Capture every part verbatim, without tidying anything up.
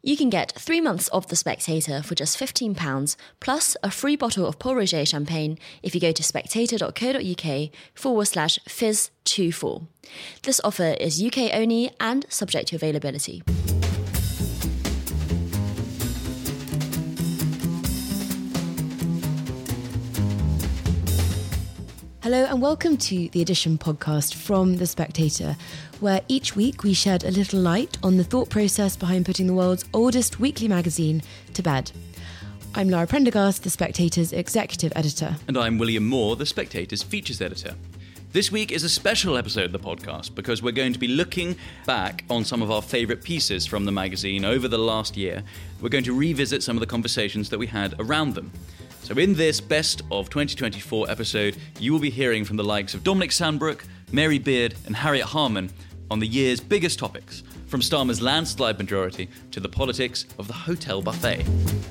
You can get three months of The Spectator for just fifteen pounds, plus a free bottle of Paul Roger champagne if you go to spectator.co.uk forward slash fizz24. This offer is U K only and subject to availability. Hello and welcome to the Edition podcast from The Spectator, where each week we shed a little light on the thought process behind putting the world's oldest weekly magazine to bed. I'm Lara Prendergast, The Spectator's executive editor. And I'm William Moore, The Spectator's features editor. This week is a special episode of the podcast because we're going to be looking back on some of our favourite pieces from the magazine over the last year. We're going to revisit some of the conversations that we had around them. So in this Best of twenty twenty-four episode, you will be hearing from the likes of Dominic Sandbrook, Mary Beard and Harriet Harman on the year's biggest topics, from Starmer's landslide majority to the politics of the hotel buffet.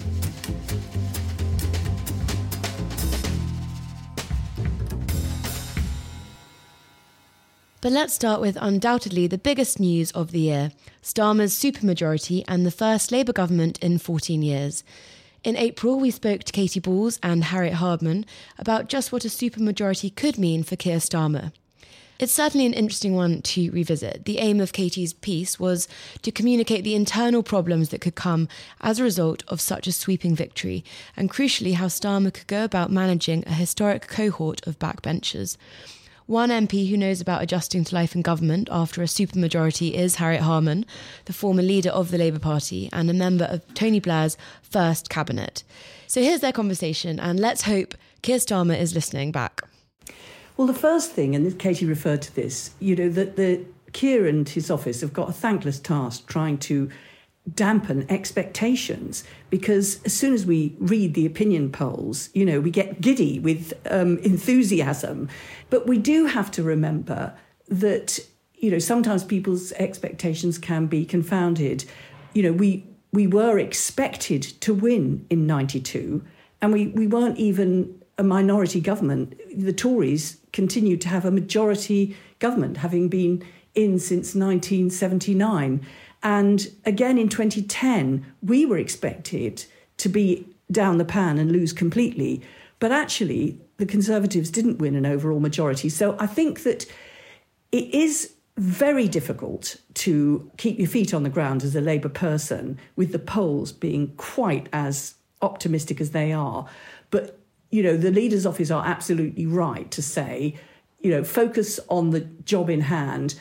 But let's start with undoubtedly the biggest news of the year, Starmer's supermajority and the first Labour government in fourteen years. In April, we spoke to Katy Balls and Harriet Harman about just what a supermajority could mean for Keir Starmer. It's certainly an interesting one to revisit. The aim of Katy's piece was to communicate the internal problems that could come as a result of such a sweeping victory, and crucially how Starmer could go about managing a historic cohort of backbenchers. One M P who knows about adjusting to life in government after a supermajority is Harriet Harman, the former leader of the Labour Party and a member of Tony Blair's first cabinet. So here's their conversation, and let's hope Keir Starmer is listening back. Well, the first thing, and Katy referred to this, you know, that the Keir and his office have got a thankless task trying to dampen expectations, because as soon as we read the opinion polls, you know, we get giddy with um, enthusiasm. But we do have to remember that, you know, sometimes people's expectations can be confounded. You know, we we were expected to win in ninety-two, and we, we weren't even a minority government. The Tories continued to have a majority government, having been in since nineteen seventy-nine. And again, in twenty ten, we were expected to be down the pan and lose completely. But actually, the Conservatives didn't win an overall majority. So I think that it is very difficult to keep your feet on the ground as a Labour person with the polls being quite as optimistic as they are. But, you know, the leader's office are absolutely right to say, you know, focus on the job in hand.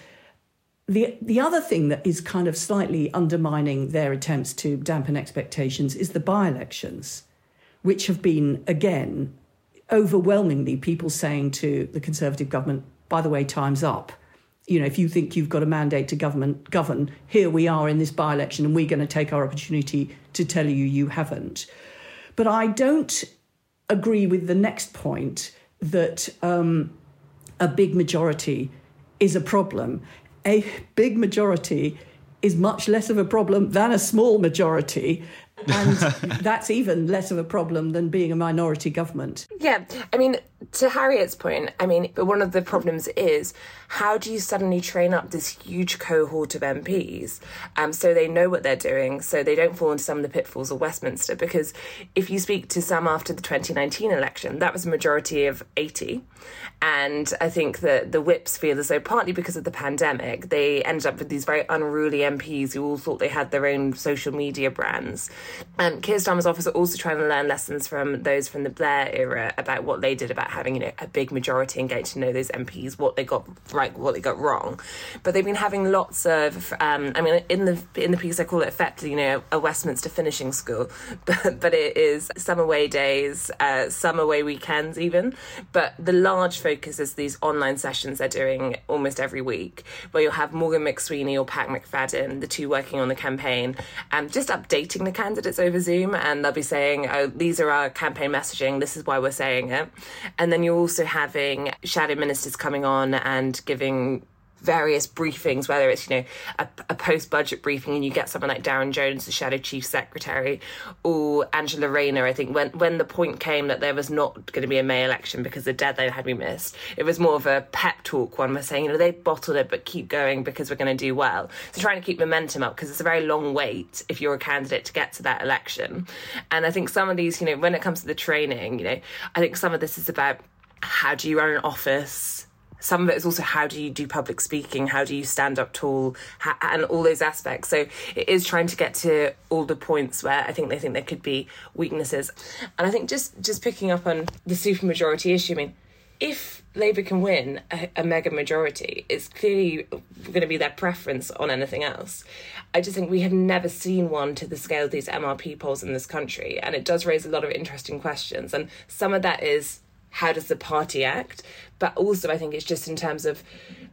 The the other thing that is kind of slightly undermining their attempts to dampen expectations is the by-elections, which have been, again, overwhelmingly people saying to the Conservative government, by the way, time's up. You know, if you think you've got a mandate to government, govern, here we are in this by-election and we're going to take our opportunity to tell you you haven't. But I don't agree with the next point that um, a big majority is a problem. A big majority is much less of a problem than a small majority. And that's even less of a problem than being a minority government. Yeah, I mean, to Harriet's point, I mean, one of the problems is how do you suddenly train up this huge cohort of M Ps um, so they know what they're doing, so they don't fall into some of the pitfalls of Westminster? Because if you speak to some after the twenty nineteen election, that was a majority of eighty. And I think that the whips feel as though partly because of the pandemic, they ended up with these very unruly M Ps who all thought they had their own social media brands. And Keir Starmer's office are also trying to learn lessons from those from the Blair era about what they did about having, you know, a big majority and getting to know those M Ps, what they got right, what they got wrong. But they've been having lots of, um, I mean, in the in the piece I call it effectively, you know, a Westminster finishing school, but, but it is some away days, uh, some away weekends even. But the large focus is these online sessions they're doing almost every week, where you'll have Morgan McSweeney or Pat McFadden, the two working on the campaign, and um, just updating the candidates over Zoom, and they'll be saying, oh, these are our campaign messaging, this is why we're saying it. And then you're also having shadow ministers coming on and giving various briefings, whether it's, you know, a, a post-budget briefing and you get someone like Darren Jones, the Shadow Chief Secretary, or Angela Rayner. I think when, when the point came that there was not going to be a May election because the deadline had been missed, it was more of a pep talk. One was saying, you know, they bottled it, but keep going because we're going to do well. So trying to keep momentum up, because it's a very long wait if you're a candidate to get to that election. And I think some of these, you know, when it comes to the training, you know, I think some of this is about how do you run an office? Some of it is also how do you do public speaking? How do you stand up tall? How, and all those aspects. So it is trying to get to all the points where I think they think there could be weaknesses. And I think just, just picking up on the supermajority issue, I mean, if Labour can win a, a mega majority, it's clearly going to be their preference on anything else. I just think we have never seen one to the scale of these M R P polls in this country, and it does raise a lot of interesting questions. And some of that is, how does the party act? But also I think it's just in terms of,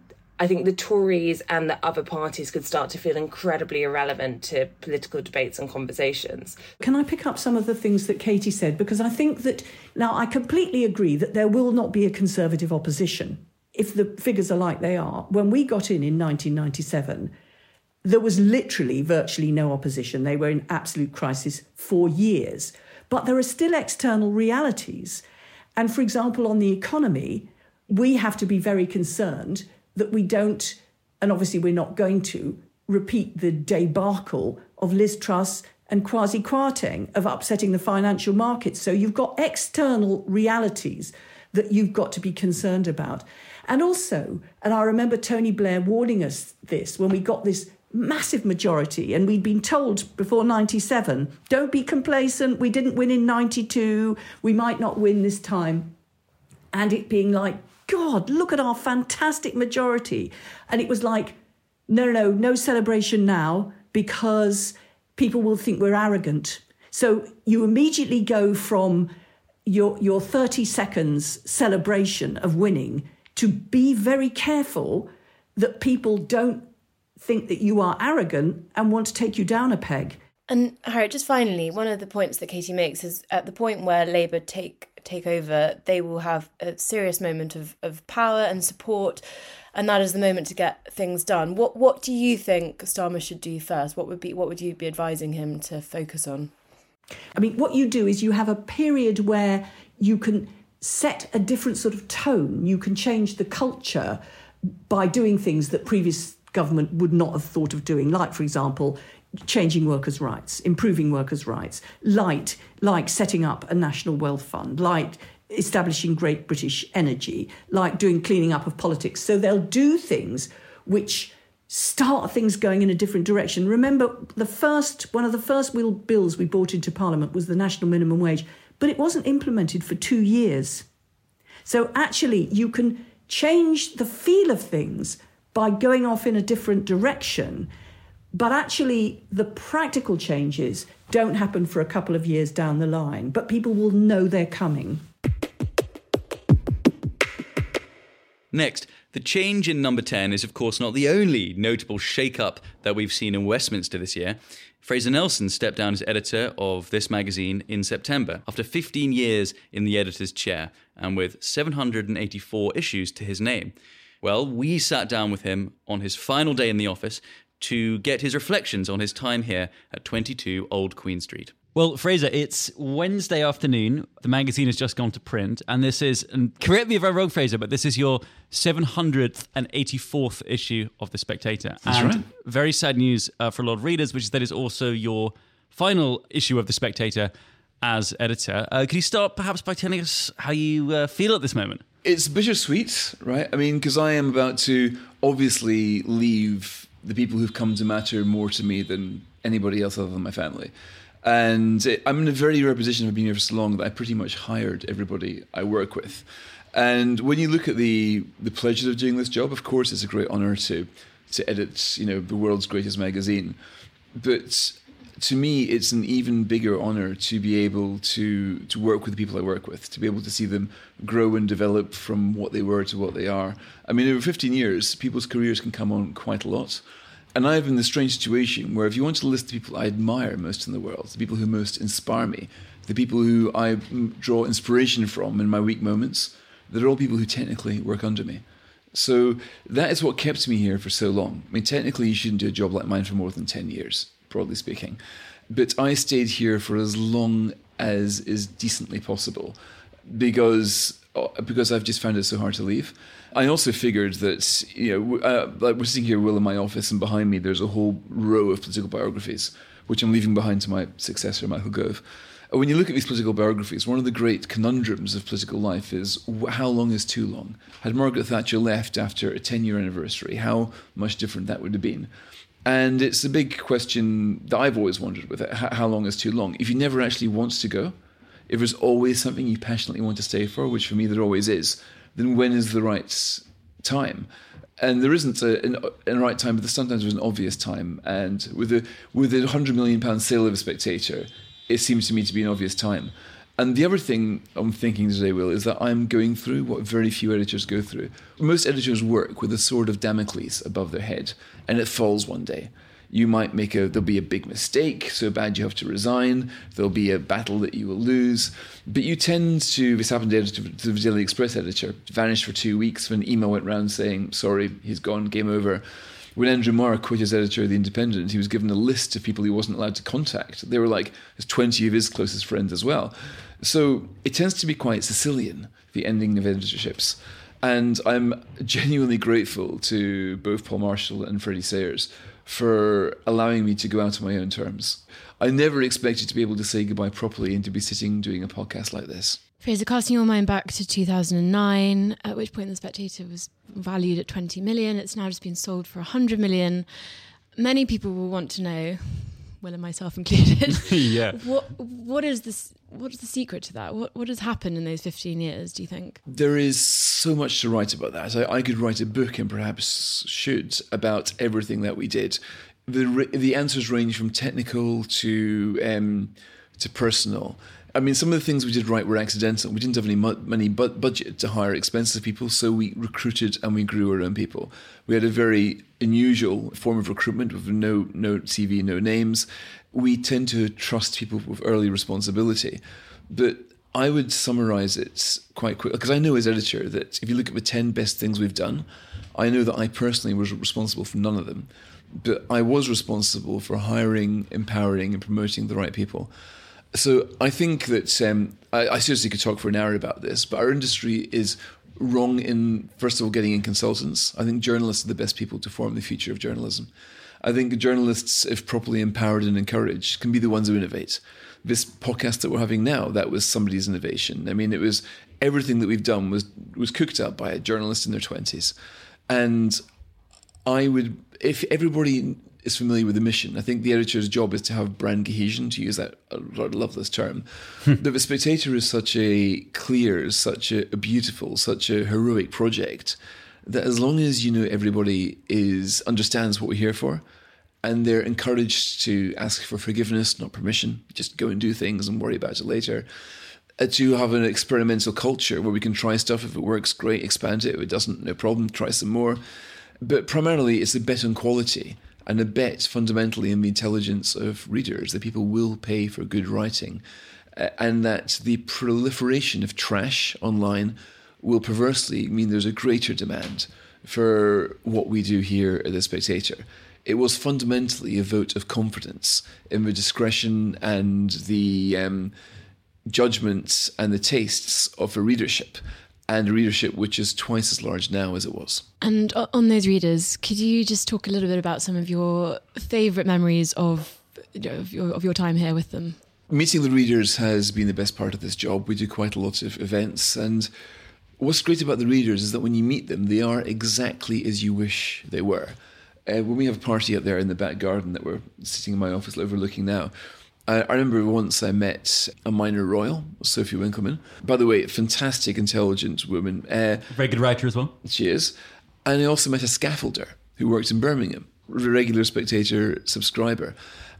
I think the Tories and the other parties could start to feel incredibly irrelevant to political debates and conversations. Can I pick up some of the things that Katie said? Because I think that, now I completely agree that there will not be a Conservative opposition if the figures are like they are. When we got in in nineteen ninety-seven, there was literally virtually no opposition. They were in absolute crisis for years. But there are still external realities. And for example, on the economy, we have to be very concerned that we don't, and obviously we're not going to, repeat the debacle of Liz Truss and Kwasi Kwarteng of upsetting the financial markets. So you've got external realities that you've got to be concerned about. And also, and I remember Tony Blair warning us this when we got this massive majority, and we'd been told before ninety-seven, don't be complacent, we didn't win in ninety-two, we might not win this time. And it being like, God, look at our fantastic majority. And it was like, no, no, no, no celebration now, because people will think we're arrogant. So you immediately go from your, your thirty seconds celebration of winning to be very careful that people don't think that you are arrogant and want to take you down a peg. And Harriet, just finally, one of the points that Katie makes is at the point where Labour take take over, they will have a serious moment of, of power and support, and that is the moment to get things done. What what do you think Starmer should do first? What would be what would you be advising him to focus on? I mean, what you do is you have a period where you can set a different sort of tone. You can change the culture by doing things that previous government would not have thought of doing, like, for example, changing workers' rights, improving workers' rights, like, like setting up a national wealth fund, like establishing Great British Energy, like doing cleaning up of politics. So they'll do things which start things going in a different direction. Remember, the first one of the first bills we brought into Parliament was the national minimum wage, but it wasn't implemented for two years. So actually, you can change the feel of things by going off in a different direction. But actually, the practical changes don't happen for a couple of years down the line, but people will know they're coming. Next, the change in number ten is, of course, not the only notable shake-up that we've seen in Westminster this year. Fraser Nelson stepped down as editor of this magazine in September, after fifteen years in the editor's chair, and with seven hundred eighty-four issues to his name. Well, we sat down with him on his final day in the office to get his reflections on his time here at twenty-two Old Queen Street. Well, Fraser, it's Wednesday afternoon. The magazine has just gone to print, and this is, and correct me if I'm wrong, Fraser, but this is your seven hundred eighty-fourth issue of The Spectator. That's and right. Very sad news uh, for a lot of readers, which is that it's also your final issue of The Spectator as editor. Uh, could you start perhaps by telling us how you uh, feel at this moment? It's bittersweet, right? I mean, because I am about to obviously leave the people who've come to matter more to me than anybody else other than my family. And it, I'm in a very rare position of being here for so long that I pretty much hired everybody I work with. And when you look at the the pleasures of doing this job, of course, it's a great honour to to edit, you know, the world's greatest magazine. But to me, it's an even bigger honour to be able to to work with the people I work with, to be able to see them grow and develop from what they were to what they are. I mean, over fifteen years, people's careers can come on quite a lot. And I have in the strange situation where if you want to list the people I admire most in the world, the people who most inspire me, the people who I draw inspiration from in my weak moments, they're all people who technically work under me. So that is what kept me here for so long. I mean, technically, you shouldn't do a job like mine for more than ten years, broadly speaking. But I stayed here for as long as is decently possible because because I've just found it so hard to leave. I also figured that, you know, uh, like we're sitting here, Will, in my office, and behind me there's a whole row of political biographies, which I'm leaving behind to my successor, Michael Gove. When you look at these political biographies, one of the great conundrums of political life is how long is too long? Had Margaret Thatcher left after a ten-year anniversary, how much different that would have been? And it's a big question that I've always wondered with it, how long is too long? If you never actually want to go, if there's always something you passionately want to stay for, which for me there always is, then when is the right time? And there isn't a, an, a right time, but sometimes there's an obvious time. And with a with a one hundred million pound sale of a Spectator, it seems to me to be an obvious time. And the other thing I'm thinking today, Will, is that I'm going through what very few editors go through. Most editors work with a sword of Damocles above their head, and it falls one day. You might make a, there'll be a big mistake, so bad you have to resign. There'll be a battle that you will lose. But you tend to, this happened to, editor, to the Daily Express editor, vanished for two weeks when an email went round saying, sorry, he's gone, game over. When Andrew Marr quit as editor of The Independent, he was given a list of people he wasn't allowed to contact. They were like, there's twenty of his closest friends as well. So it tends to be quite Sicilian, the ending of editorships. And I'm genuinely grateful to both Paul Marshall and Freddie Sayers for allowing me to go out on my own terms. I never expected to be able to say goodbye properly and to be sitting doing a podcast like this. Fraser, casting your mind back to two thousand nine, at which point The Spectator was valued at twenty million. It's now just been sold for one hundred million. Many people will want to know, Will and myself included, yeah. what what is this? What is the secret to that? What what has happened in those fifteen years, do you think? There is so much to write about that. I, I could write a book, and perhaps should, about everything that we did. The the answers range from technical to um, to personal. I mean, some of the things we did right were accidental. We didn't have any money but budget to hire expensive people, so we recruited and we grew our own people. We had a very unusual form of recruitment with no no C V, no names. We tend to trust people with early responsibility. But I would summarise it quite quickly, because I know as editor that if you look at the ten best things we've done, I know that I personally was responsible for none of them. But I was responsible for hiring, empowering and promoting the right people. So I think that um, I, I seriously could talk for an hour about this, but our industry is wrong in, first of all, getting in consultants. I think journalists are the best people to form the future of journalism. I think journalists, if properly empowered and encouraged, can be the ones who innovate. This podcast that we're having now, that was somebody's innovation. I mean, it was everything that we've done was was cooked up by a journalist in their twenties. And I would, if everybody is familiar with the mission, I think the editor's job is to have brand cohesion, to use that rather loveless term. That The Spectator is such a clear, such a, a beautiful, such a heroic project that as long as, you know, everybody is understands what we're here for, and they're encouraged to ask for forgiveness, not permission, just go and do things and worry about it later. Uh, to have an experimental culture where we can try stuff. If it works, great, expand it. If it doesn't, no problem, try some more. But primarily, it's a bet on quality and a bet fundamentally in the intelligence of readers, that people will pay for good writing, uh, and that the proliferation of trash online will perversely mean there's a greater demand for what we do here at The Spectator. It was fundamentally a vote of confidence in the discretion and the um, judgments and the tastes of a readership, and a readership which is twice as large now as it was. And on those readers, could you just talk a little bit about some of your favourite memories of, of, your, of your time here with them? Meeting the readers has been the best part of this job. We do quite a lot of events, and what's great about the readers is that when you meet them, they are exactly as you wish they were. Uh, when we have a party out there in the back garden that we're sitting in my office overlooking now, I, I remember once I met a minor royal, Sophie Winkleman. By the way, fantastic, intelligent woman. Uh, Very good writer as well. She is. And I also met a scaffolder who worked in Birmingham, a regular Spectator subscriber.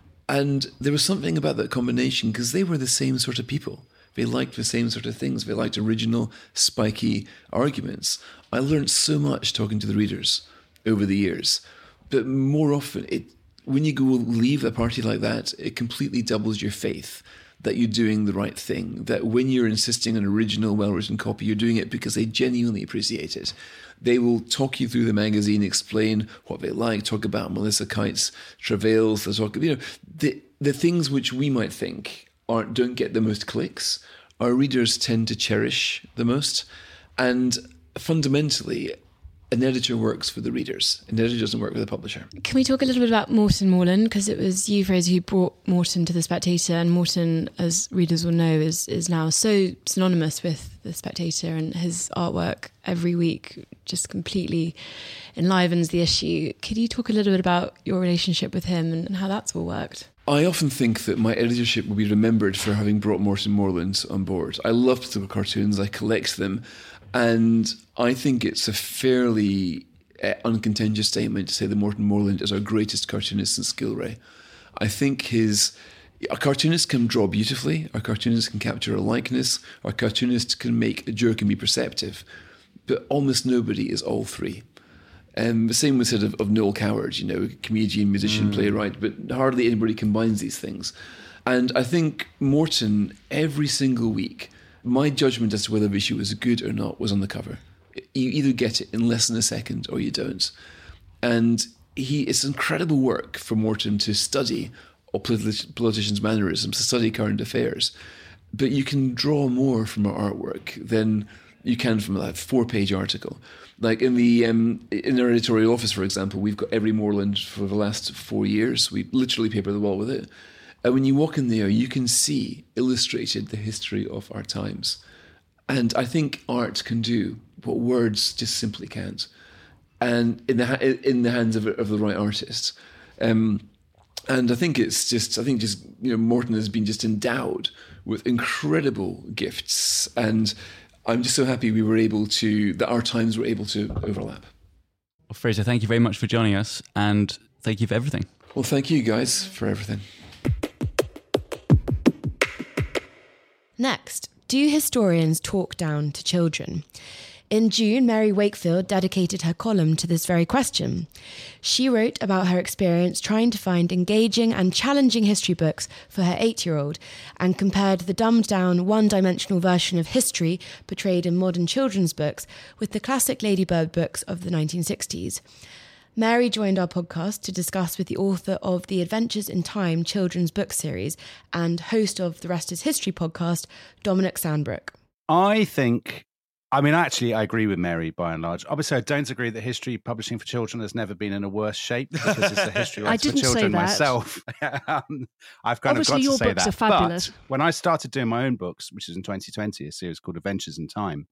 And there was something about that combination, because they were the same sort of people. They liked the same sort of things. They liked original, spiky arguments. I learned so much talking to the readers over the years. But more often, it when you go leave a party like that, it completely doubles your faith that you're doing the right thing, that when you're insisting on original, well-written copy, you're doing it because they genuinely appreciate it. They will talk you through the magazine, explain what they like, talk about Melissa Kite's travails, they talk, you know, the the things which we might think aren't don't get the most clicks, our readers tend to cherish the most. And fundamentally, an editor works for the readers. An editor doesn't work for the publisher. Can we talk a little bit about Morten Morland? Because it was you, Fraser, who brought Morten to The Spectator, and Morten, as readers will know, is is now so synonymous with The Spectator, and his artwork every week just completely enlivens the issue. Could you talk a little bit about your relationship with him and how that's all worked? I often think that my editorship will be remembered for having brought Morten Morland on board. I love political cartoons, I collect them, and I think it's a fairly uh, uncontentious statement to say that Morten Morland is our greatest cartoonist since Gilray. I think his... A cartoonist can draw beautifully, a cartoonist can capture a likeness, a cartoonist can make a joke and be perceptive, but almost nobody is all three. Um, the same was said of, of Noel Coward, you know, comedian, musician, mm. playwright, but hardly anybody combines these things. And I think Morten, every single week, my judgment as to whether the issue was good or not was on the cover. You either get it in less than a second or you don't. And he it's incredible work for Morten to study all politi- politicians' mannerisms, to study current affairs. But you can draw more from our artwork than you can from a four-page article. Like in the um, in our editorial office, for example, we've got every Morland for the last four years. We literally paper the wall with it. And when you walk in there, you can see illustrated the history of our times. And I think art can do what words just simply can't. And in the in the hands of, of the right artist. Um, and I think it's just, I think just, you know, Morten has been just endowed with incredible gifts. And I'm just so happy we were able to, that our times were able to overlap. Well, Fraser, thank you very much for joining us, and thank you for everything. Well, thank you guys for everything. Next, do historians talk down to children? In June, Mary Wakefield dedicated her column to this very question. She wrote about her experience trying to find engaging and challenging history books for her eight-year-old and compared the dumbed-down, one-dimensional version of history portrayed in modern children's books with the classic Ladybird books of the nineteen sixties. Mary joined our podcast to discuss with the author of the Adventures in Time children's book series and host of the Rest is History podcast, Dominic Sandbrook. I think... I mean, actually, I agree with Mary by and large. Obviously, I don't agree that history publishing for children has never been in a worse shape because it's a history writer for children myself. um, I've kind Obviously, of got your to say books that. are fabulous. But when I started doing my own books, which is in twenty twenty, a series called Adventures in Time,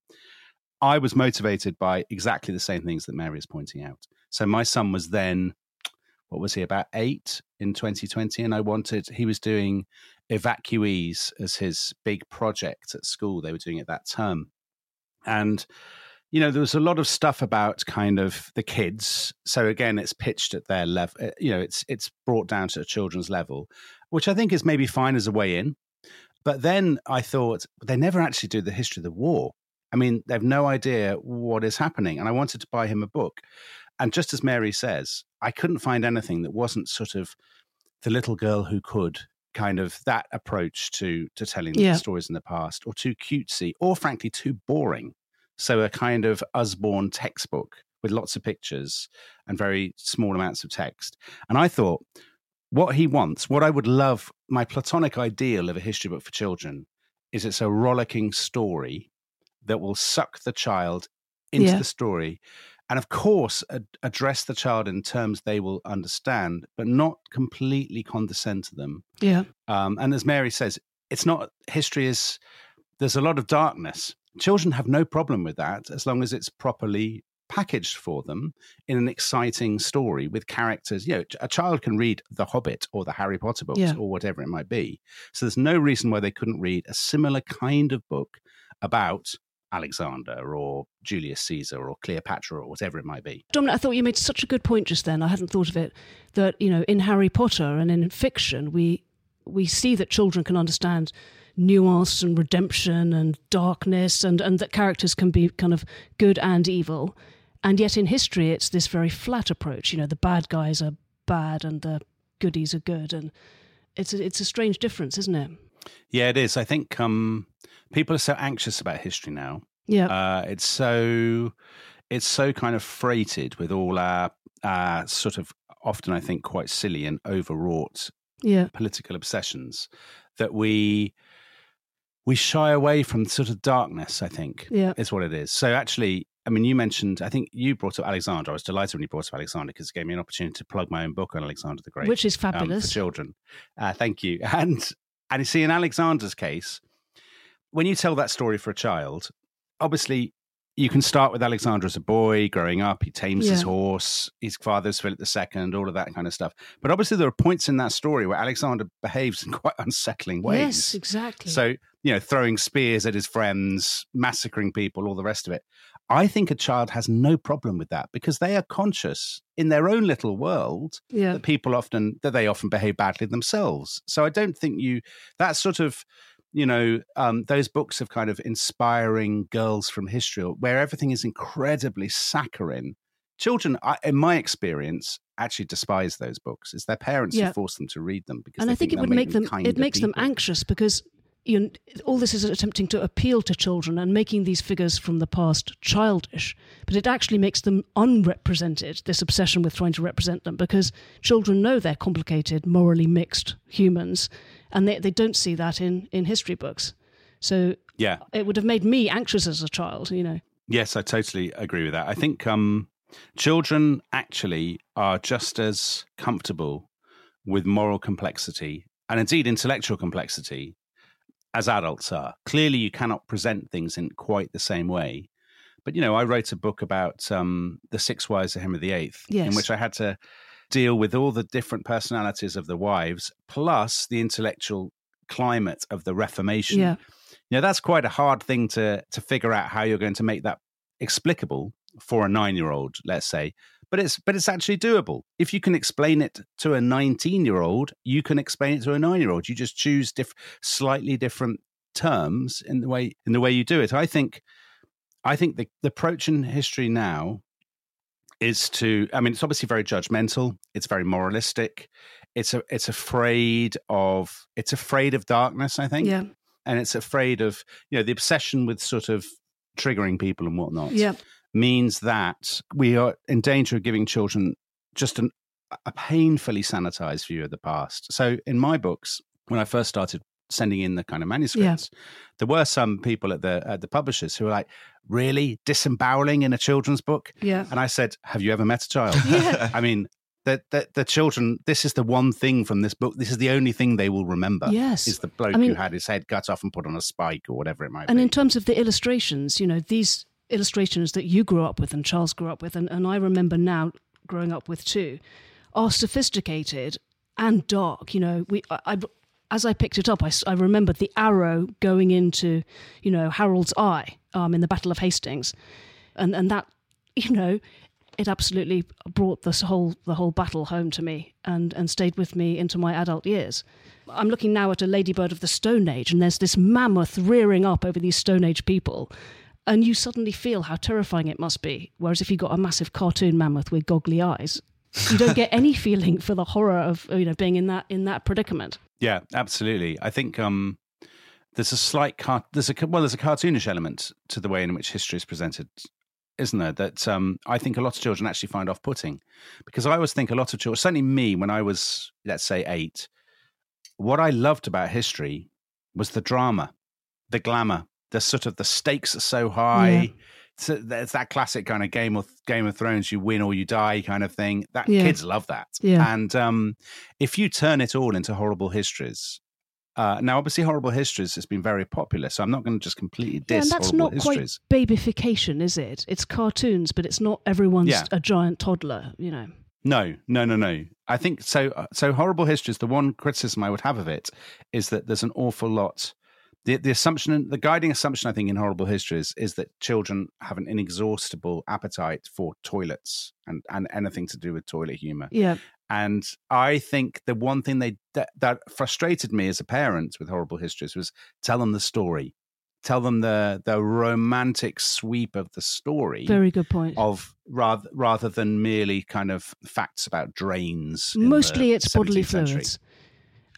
I was motivated by exactly the same things that Mary is pointing out. So my son was then, what was he, about eight in twenty twenty, and I wanted, he was doing evacuees as his big project at school. They were doing it that term. And, you know, there was a lot of stuff about kind of the kids. So again, it's pitched at their level, you know, it's it's brought down to a children's level, which I think is maybe fine as a way in. But then I thought, they never actually do the history of the war. I mean, they have no idea what is happening. And I wanted to buy him a book. And just as Mary says, I couldn't find anything that wasn't sort of the little girl who could, kind of that approach to to telling yeah. stories in the past, or too cutesy, or frankly too boring. So a kind of Usborne textbook with lots of pictures and very small amounts of text. And I thought, what he wants, what I would love, my platonic ideal of a history book for children is it's a rollicking story that will suck the child into yeah. the story. And of course, ad- address the child in terms they will understand, but not completely condescend to them. Yeah. Um, and as Mary says, it's not, history is, there's a lot of darkness. Children have no problem with that as long as it's properly packaged for them in an exciting story with characters. You know, a child can read The Hobbit or the Harry Potter books yeah. or whatever it might be. So there's no reason why they couldn't read a similar kind of book about Alexander or Julius Caesar or Cleopatra or whatever it might be. Dominic, I thought you made such a good point just then. I hadn't thought of it, that, you know, in Harry Potter and in fiction, we we see that children can understand nuance and redemption and darkness, and, and that characters can be kind of good and evil. And yet in history, it's this very flat approach. You know, the bad guys are bad and the goodies are good. And it's a, it's a strange difference, isn't it? Yeah, it is. I think um, people are so anxious about history now. Yeah. Uh, it's so it's so kind of freighted with all our uh, sort of often, I think, quite silly and overwrought Yeah. political obsessions that we we shy away from sort of darkness, I think, Yeah. is what it is. So actually, I mean, you mentioned, I think you brought up Alexander. I was delighted when you brought up Alexander because it gave me an opportunity to plug my own book on Alexander the Great. Which is um, fabulous. for children. Uh, thank you. And, and you see, in Alexander's case, when you tell that story for a child, obviously you can start with Alexander as a boy growing up. He tames his Yeah. horse. His father's Philip the Second, all of that kind of stuff. But obviously there are points in that story where Alexander behaves in quite unsettling ways. Yes, exactly. So, you know, throwing spears at his friends, massacring people, all the rest of it. I think a child has no problem with that because they are conscious in their own little world yeah. that people often, that they often behave badly themselves. So I don't think you, that sort of, you know, um, those books of kind of inspiring girls from history where everything is incredibly saccharine. Children, I, in my experience, actually despise those books. It's their parents Yeah. who force them to read them because And they I think it they'll would make them, kinder it makes them people. anxious because you know, all this is attempting to appeal to children and making these figures from the past childish, but it actually makes them unrepresented, this obsession with trying to represent them, because children know they're complicated, morally mixed humans, and they, they don't see that in, in history books. So Yeah. it would have made me anxious as a child, you know. Yes, I totally agree with that. I think um, children actually are just as comfortable with moral complexity and indeed intellectual complexity as adults are. Clearly, you cannot present things in quite the same way. But, you know, I wrote a book about um, the six wives of Henry the Eighth, Yes. in which I had to deal with all the different personalities of the wives, plus the intellectual climate of the Reformation. Yeah. You know, that's quite a hard thing to to figure out how you're going to make that explicable for a nine-year-old, let's say. But it's but it's actually doable. If you can explain it to a nineteen-year-old, you can explain it to a nine-year-old. You just choose diff- slightly different terms in the way in the way you do it. I think I think the, the approach in history now is to, I mean, it's obviously very judgmental. It's very moralistic. It's a, it's afraid of it's afraid of darkness, I think. Yeah. And it's afraid of, you know, the obsession with sort of triggering people and whatnot. Yeah. Means that we are in danger of giving children just an, a painfully sanitized view of the past. So in my books, when I first started sending in the kind of manuscripts, yeah. there were some people at the at the publishers who were like, really? Disemboweling in a children's book? Yeah. And I said, have you ever met a child? Yeah. I mean, the, the, the children, this is the one thing from this book. This is the only thing they will remember. Yes. Is the bloke I mean, who had his head cut off and put on a spike or whatever it might and be. And in terms of the illustrations, you know, these illustrations that you grew up with and Charles grew up with, and, and I remember now growing up with too, are sophisticated and dark. You know, we I, I, as I picked it up, I, I remembered the arrow going into, you know, Harold's eye um, in the Battle of Hastings, and and that, you know, it absolutely brought this whole the whole battle home to me and and stayed with me into my adult years. I'm looking now at a Ladybird of the Stone Age, and there's this mammoth rearing up over these Stone Age people. And you suddenly feel how terrifying it must be. Whereas if you got a massive cartoon mammoth with goggly eyes, you don't get any feeling for the horror of, you know, being in that in that predicament. Yeah, absolutely. I think um, there's a slight car- there's a well there's a cartoonish element to the way in which history is presented, isn't there? That um, I think a lot of children actually find off-putting, because I always think a lot of children, certainly me, when I was, let's say, eight, what I loved about history was the drama, the glamour. The sort of the stakes are so high. Yeah. So there's that classic kind of Game of Game of Thrones, you win or you die kind of thing. That Yeah. kids love that. Yeah. And um, if you turn it all into horrible histories, uh, now obviously horrible histories has been very popular, so I'm not going to just completely Yeah, diss and that's horrible not histories. quite babyfication, is it? It's cartoons, but it's not everyone's Yeah. a giant toddler, you know. No, no, no, no. I think so. So horrible histories. The one criticism I would have of it is that there's an awful lot. The, the assumption, the guiding assumption, I think, in horrible histories is that children have an inexhaustible appetite for toilets and, and anything to do with toilet humor. Yeah. And I think the one thing they that, that frustrated me as a parent with horrible histories was tell them the story, tell them the the romantic sweep of the story. Very good point. Of rather rather than merely kind of facts about drains. in Mostly the it's bodily seventeenth century. fluids.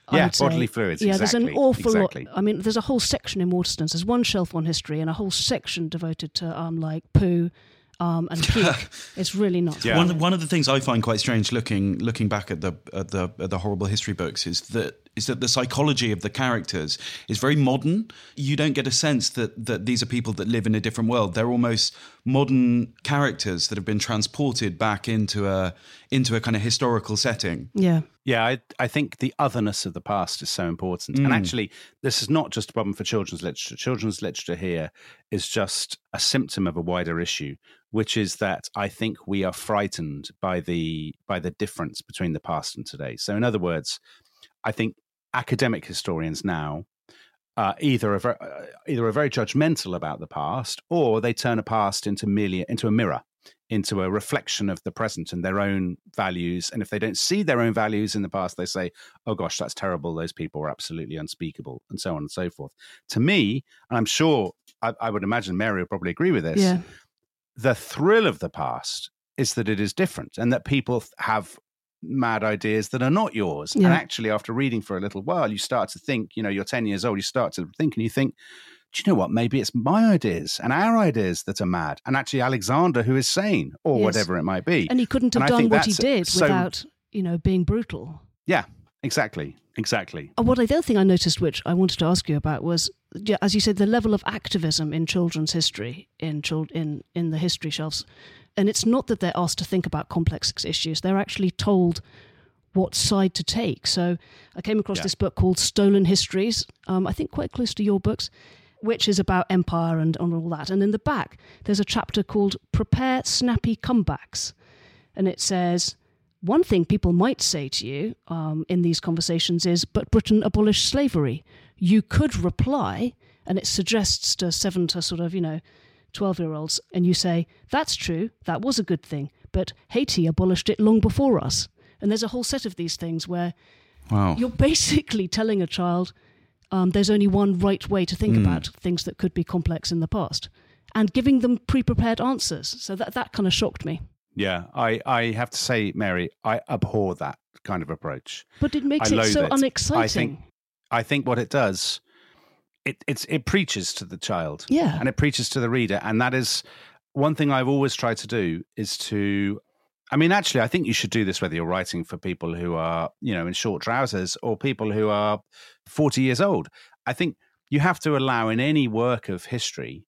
I Yeah, would say. bodily fluids, Yeah, there's an exactly, awful exactly. lot. I mean, there's a whole section in Waterstones. There's one shelf on history and a whole section devoted to um, like poo um, and puke. It's really not. Yeah. One, one of the things I find quite strange looking looking back at the at the at the horrible history books is that is that the psychology of the characters is very modern. You don't get a sense that that these are people that live in a different world. They're almost modern characters that have been transported back into a into a kind of historical setting. Yeah. Yeah, I, I think the otherness of the past is so important. Mm. And actually, this is not just a problem for children's literature. Children's literature here is just a symptom of a wider issue, which is that I think we are frightened by the by the difference between the past and today. So in other words, I think academic historians now uh, either are very, uh, either are very judgmental about the past, or they turn a past into merely into a mirror, into a reflection of the present and their own values. And if they don't see their own values in the past, they say, oh gosh, that's terrible. Those people were absolutely unspeakable, and so on and so forth. To me, and I'm sure, I, I would imagine Mary would probably agree with this, Yeah. the thrill of the past is that it is different and that people have mad ideas that are not yours. Yeah. And actually, after reading for a little while, you start to think, you know, you're ten years old, you start to think and you think, do you know what? Maybe it's my ideas and our ideas that are mad, and actually Alexander who is sane, or Yes. whatever it might be. And he couldn't have And I done think what he that's did so- without, you know, being brutal. Yeah, exactly, exactly. And what I, the other thing I noticed, which I wanted to ask you about, was, yeah, as you said, the level of activism in children's history in child in in the history shelves. And it's not that they're asked to think about complex issues; they're actually told what side to take. So I came across Yeah. this book called Stolen Histories, um, I think quite close to your books, which is about empire and, and all that. And in the back, there's a chapter called Prepare Snappy Comebacks. And it says, one thing people might say to you um, in these conversations is, but Britain abolished slavery. You could reply, and it suggests to seven to sort of, you know, twelve-year-olds, and you say, that's true, that was a good thing, but Haiti abolished it long before us. And there's a whole set of these things where Wow. you're basically telling a child um, there's only one right way to think Mm. about things that could be complex in the past, and giving them pre-prepared answers. So that, that kind of shocked me. Yeah, I, I have to say, Mary, I abhor that kind of approach. But it makes I it loathe so it. unexciting. I think, I think what it does, it it's it preaches to the child, Yeah. and it preaches to the reader, and that is one thing I've always tried to do is to. I mean, actually, I think you should do this whether you're writing for people who are, you know, in short trousers or people who are forty years old. I think you have to allow in any work of history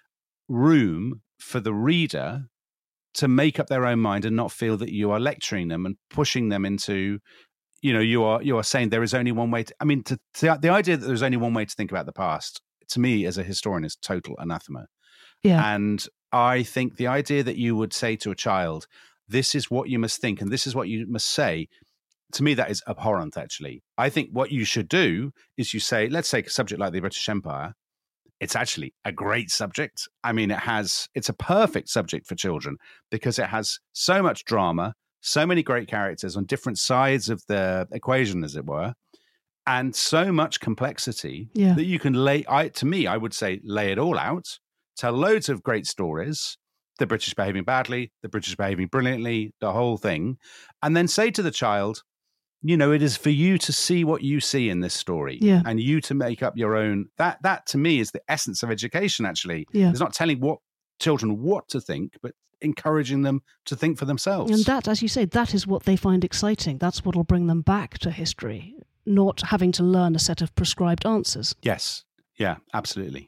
room for the reader to make up their own mind and not feel that you are lecturing them and pushing them into, you know, you are you are saying there is only one way to, I mean, to, to, the idea that there's only one way to think about the past, to me as a historian, is total anathema. Yeah. And I think the idea that you would say to a child, this is what you must think and this is what you must say, to me, that is abhorrent, actually. I think what you should do is you say, let's take a subject like the British Empire. It's actually a great subject. I mean, it has, it's a perfect subject for children because it has so much drama, so many great characters on different sides of the equation, as it were, and so much complexity Yeah. that you can lay, I, to me, I would say, lay it all out, tell loads of great stories, the British behaving badly, the British behaving brilliantly, the whole thing, and then say to the child, you know, it is for you to see what you see in this story, Yeah. and you to make up your own. That, that to me, is the essence of education, actually. Yeah. It's not telling what children what to think, but encouraging them to think for themselves. And that, as you say, that is what they find exciting. That's what will bring them back to history, not having to learn a set of prescribed answers. Yes. Yeah, absolutely.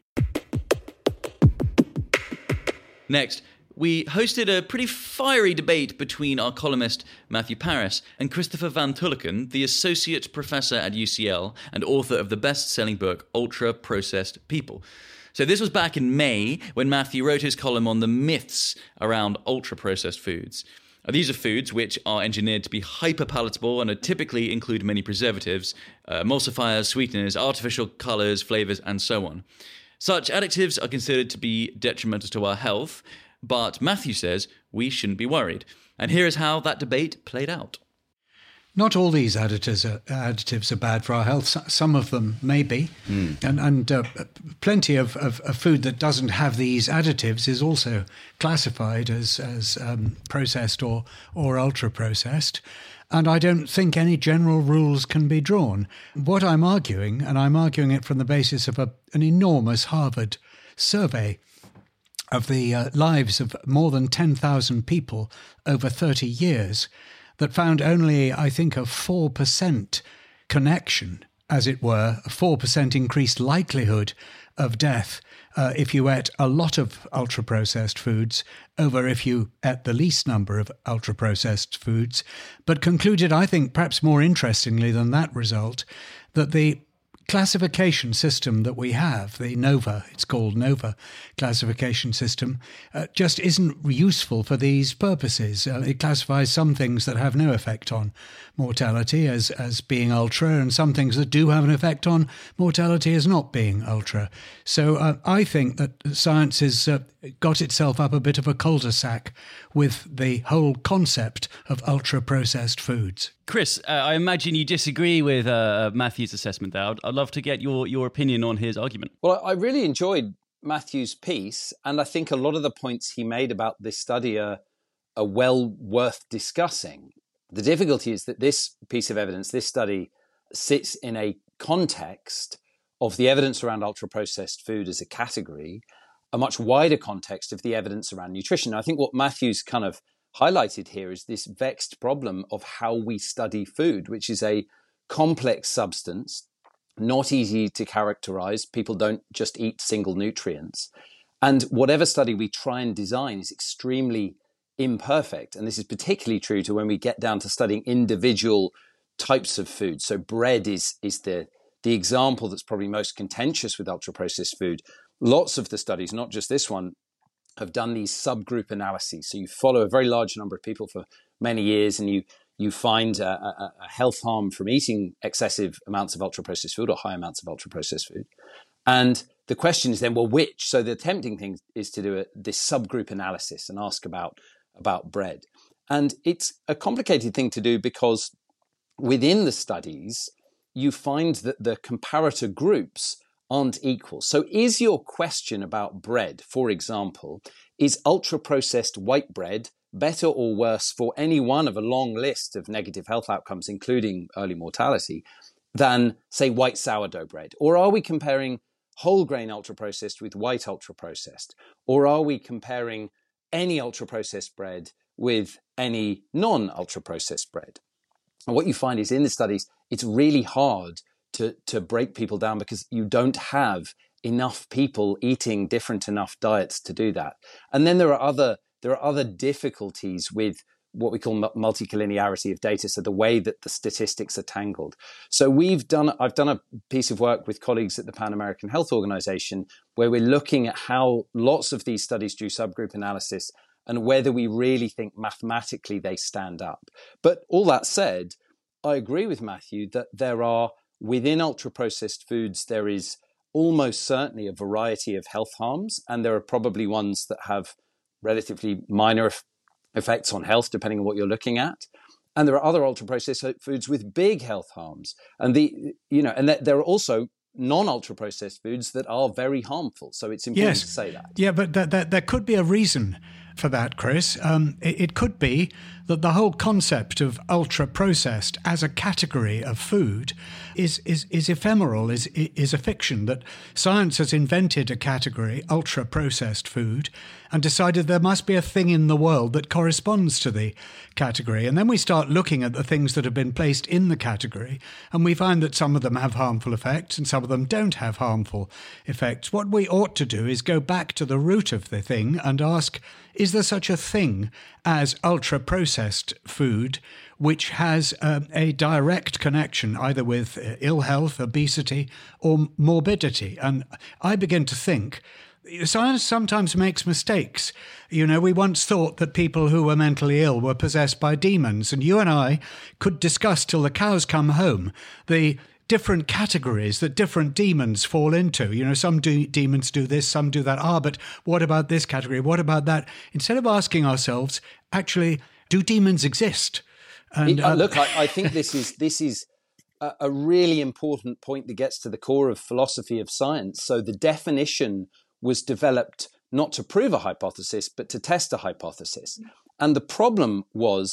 Next, we hosted a pretty fiery debate between our columnist Matthew Parris and Christopher Van Tulleken, the associate professor at U C L and author of the best-selling book Ultra Processed People. So this was back in May when Matthew wrote his column on the myths around ultra-processed foods. Now, these are foods which are engineered to be hyper-palatable and typically include many preservatives, uh, emulsifiers, sweeteners, artificial colours, flavours, and so on. Such additives are considered to be detrimental to our health, but Matthew says we shouldn't be worried. And here is how that debate played out. Not all these additives are, additives are bad for our health. S- Some of them may be. Mm. And, and uh, plenty of, of, of food that doesn't have these additives is also classified as, as um, processed or, or ultra-processed. And I don't think any general rules can be drawn. What I'm arguing, and I'm arguing it from the basis of a, an enormous Harvard survey of the uh, lives of more than ten thousand people over thirty years, that found only, I think, a four percent connection, as it were, a four percent increased likelihood of death uh, if you ate a lot of ultra-processed foods over if you ate the least number of ultra-processed foods, but concluded, I think, perhaps more interestingly than that result, that the classification system that we have, the NOVA, it's called NOVA classification system, uh, just isn't useful for these purposes. Uh, it classifies some things that have no effect on mortality as, as being ultra, and some things that do have an effect on mortality as not being ultra. So uh, I think that science has uh, got itself up a bit of a cul-de-sac with the whole concept of ultra-processed foods. Chris, uh, I imagine you disagree with uh, Matthew's assessment there. I'd, I'd love to get your, your opinion on his argument. Well, I really enjoyed Matthew's piece, and I think a lot of the points he made about this study are, are well worth discussing. The difficulty is that this piece of evidence, this study, sits in a context of the evidence around ultra-processed food as a category, a much wider context of the evidence around nutrition. I think what Matthew's kind of highlighted here is this vexed problem of how we study food, which is a complex substance, not easy to characterize. People don't just eat single nutrients. And whatever study we try and design is extremely imperfect. And this is particularly true to when we get down to studying individual types of food. So bread is, is the, the example that's probably most contentious with ultra-processed food. Lots of the studies, not just this one, have done these subgroup analyses. So you follow a very large number of people for many years, and you you find a, a, a health harm from eating excessive amounts of ultra-processed food or high amounts of ultra-processed food. And the question is then, well, which? So the tempting thing is to do a, this subgroup analysis and ask about, about bread. And it's a complicated thing to do because within the studies, you find that the comparator groups aren't equal. So is your question about bread, for example, is ultra-processed white bread better or worse for any one of a long list of negative health outcomes, including early mortality, than, say, white sourdough bread? Or are we comparing whole grain ultra-processed with white ultra-processed? Or are we comparing any ultra-processed bread with any non-ultra-processed bread? And what you find is in the studies, it's really hard to, to break people down because you don't have enough people eating different enough diets to do that. And then there are other there are other difficulties with what we call multicollinearity of data, so the way that the statistics are tangled. So we've done I've done a piece of work with colleagues at the Pan American Health Organization where we're looking at how lots of these studies do subgroup analysis and whether we really think mathematically they stand up. But all that said, I agree with Matthew that there are, within ultra-processed foods, there is almost certainly a variety of health harms, and there are probably ones that have relatively minor effects on health, depending on what you're looking at. And there are other ultra-processed foods with big health harms. And the, you know, and there are also non-ultra-processed foods that are very harmful. So it's important yes. to say that. Yeah, but th- th- there could be a reason for that, Chris. Um, it, it could be that the whole concept of ultra-processed as a category of food is is, is ephemeral, is is a fiction, that science has invented a category, ultra-processed food, and decided there must be a thing in the world that corresponds to the category. And then we start looking at the things that have been placed in the category, and we find that some of them have harmful effects and some of them don't have harmful effects. What we ought to do is go back to the root of the thing and ask, is there such a thing as ultra-processed food which has um, a direct connection either with uh, ill health, obesity, or morbidity? And I begin to think science sometimes makes mistakes. You know, we once thought that people who were mentally ill were possessed by demons, and you and I could discuss till the cows come home the different categories that different demons fall into. You know, some do, demons do this, some do that. Ah, but what about this category? What about that? Instead of asking ourselves, actually, do demons exist? And uh, look, I, I think this is this is a, a really important point that gets to the core of philosophy of science. So the definition was developed not to prove a hypothesis, but to test a hypothesis. And the problem was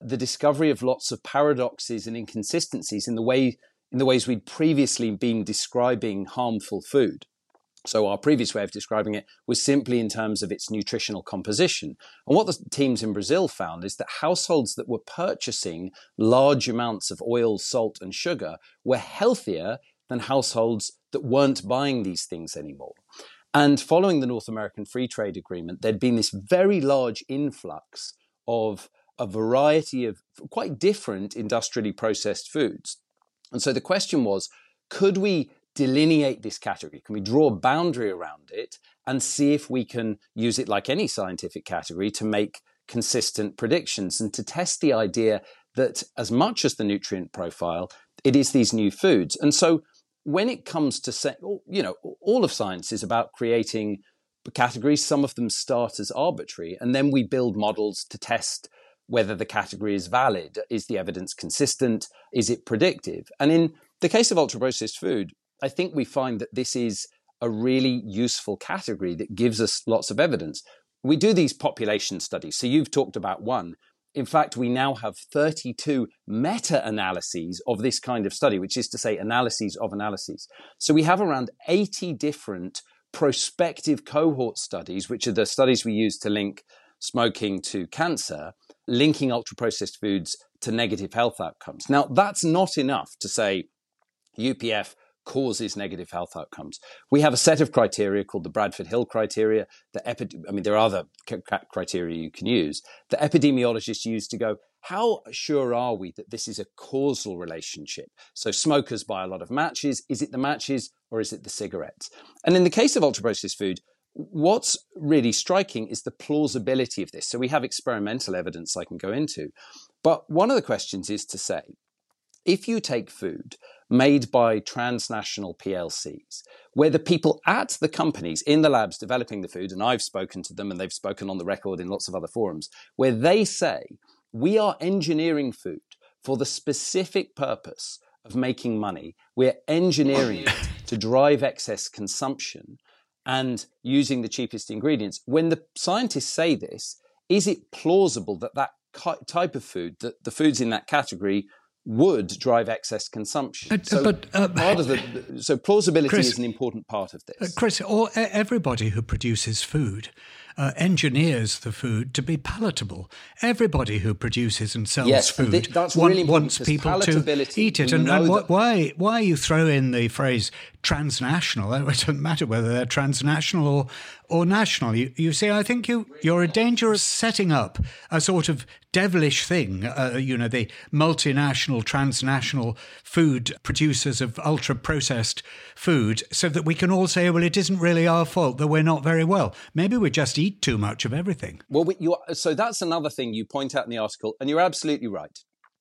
the discovery of lots of paradoxes and inconsistencies in the way in the ways we'd previously been describing harmful food. So our previous way of describing it was simply in terms of its nutritional composition. And what the teams in Brazil found is that households that were purchasing large amounts of oil, salt, and sugar were healthier than households that weren't buying these things anymore. And following the North American Free Trade Agreement, there'd been this very large influx of a variety of quite different industrially processed foods. And so the question was, could we delineate this category? Can we draw a boundary around it and see if we can use it like any scientific category to make consistent predictions and to test the idea that as much as the nutrient profile, it is these new foods. And so when it comes to, say, you know, all of science is about creating categories. Some of them start as arbitrary, and then we build models to test whether the category is valid. Is the evidence consistent? Is it predictive? And in the case of ultra-processed food, I think we find that this is a really useful category that gives us lots of evidence. We do these population studies. So you've talked about one. In fact, we now have thirty-two meta-analyses of this kind of study, which is to say analyses of analyses. So we have around eighty different prospective cohort studies, which are the studies we use to link smoking to cancer, linking ultra-processed foods to negative health outcomes. Now, that's not enough to say U P F causes negative health outcomes. We have a set of criteria called the Bradford Hill criteria. The epi- I mean, there are other c- criteria you can use. The epidemiologists use to go, how sure are we that this is a causal relationship? So smokers buy a lot of matches. Is it the matches or is it the cigarettes? And in the case of ultra-processed food, what's really striking is the plausibility of this. So we have experimental evidence I can go into. But one of the questions is to say, if you take food made by transnational P L Cs, where the people at the companies in the labs developing the food, and I've spoken to them and they've spoken on the record in lots of other forums, where they say, we are engineering food for the specific purpose of making money. We're engineering it to drive excess consumption and using the cheapest ingredients. When the scientists say this, is it plausible that that type of food, that the foods in that category would drive excess consumption? Uh, so, but, uh, part of the, so plausibility Chris, is an important part of this. Uh, Chris, all, everybody who produces food uh, engineers the food to be palatable. Everybody who produces and sells yes, food th- that's want, really wants people to eat it. And, and what, why, why you throw in the phrase transnational? It doesn't matter whether they're transnational or or national. You, you see, I think you, you're a dangerous setting up a sort of devilish thing, uh, you know, the multinational, transnational food producers of ultra-processed food, so that we can all say, well, it isn't really our fault that we're not very well. Maybe we just eat too much of everything. Well, we, you, so that's another thing you point out in the article, and you're absolutely right.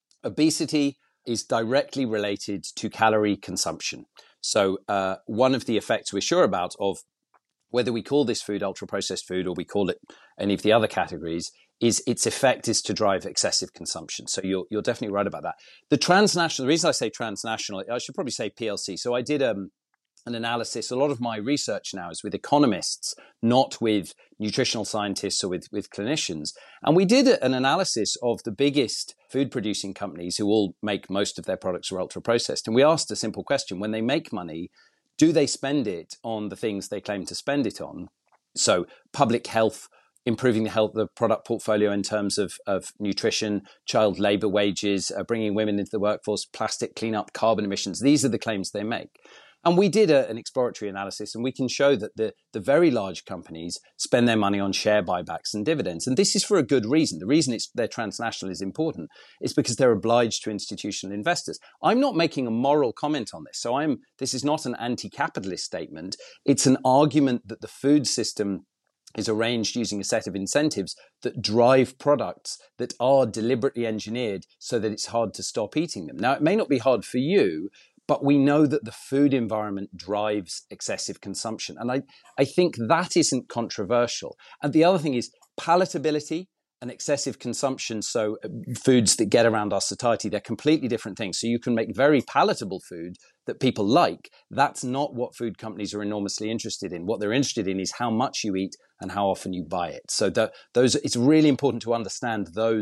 Obesity is directly related to calorie consumption. So uh, one of the effects we're sure about of whether we call this food ultra-processed food or we call it any of the other categories is its effect is to drive excessive consumption. So you're you're definitely right about that. The transnational, the reason I say transnational, I should probably say P L C. So I did um, an analysis. A lot of my research now is with economists, not with nutritional scientists or with, with clinicians. And we did an analysis of the biggest food producing companies who all make most of their products are ultra-processed. And we asked a simple question: when they make money, do they spend it on the things they claim to spend it on? So public health, improving the health of the product portfolio in terms of, of nutrition, child labour wages, uh, bringing women into the workforce, plastic cleanup, carbon emissions. These are the claims they make. And we did a, an exploratory analysis, and we can show that the, the very large companies spend their money on share buybacks and dividends. And this is for a good reason. The reason it's, they're transnational is important is because they're obliged to institutional investors. I'm not making a moral comment on this. So I'm, this is not an anti-capitalist statement. It's an argument that the food system is arranged using a set of incentives that drive products that are deliberately engineered so that it's hard to stop eating them. Now, it may not be hard for you, but we know that the food environment drives excessive consumption. And I, I think that isn't controversial. And the other thing is palatability and excessive consumption. So foods that get around our satiety, they're completely different things. So you can make very palatable food that people like. That's not what food companies are enormously interested in. What they're interested in is how much you eat and how often you buy it. So the, those, it's really important to understand those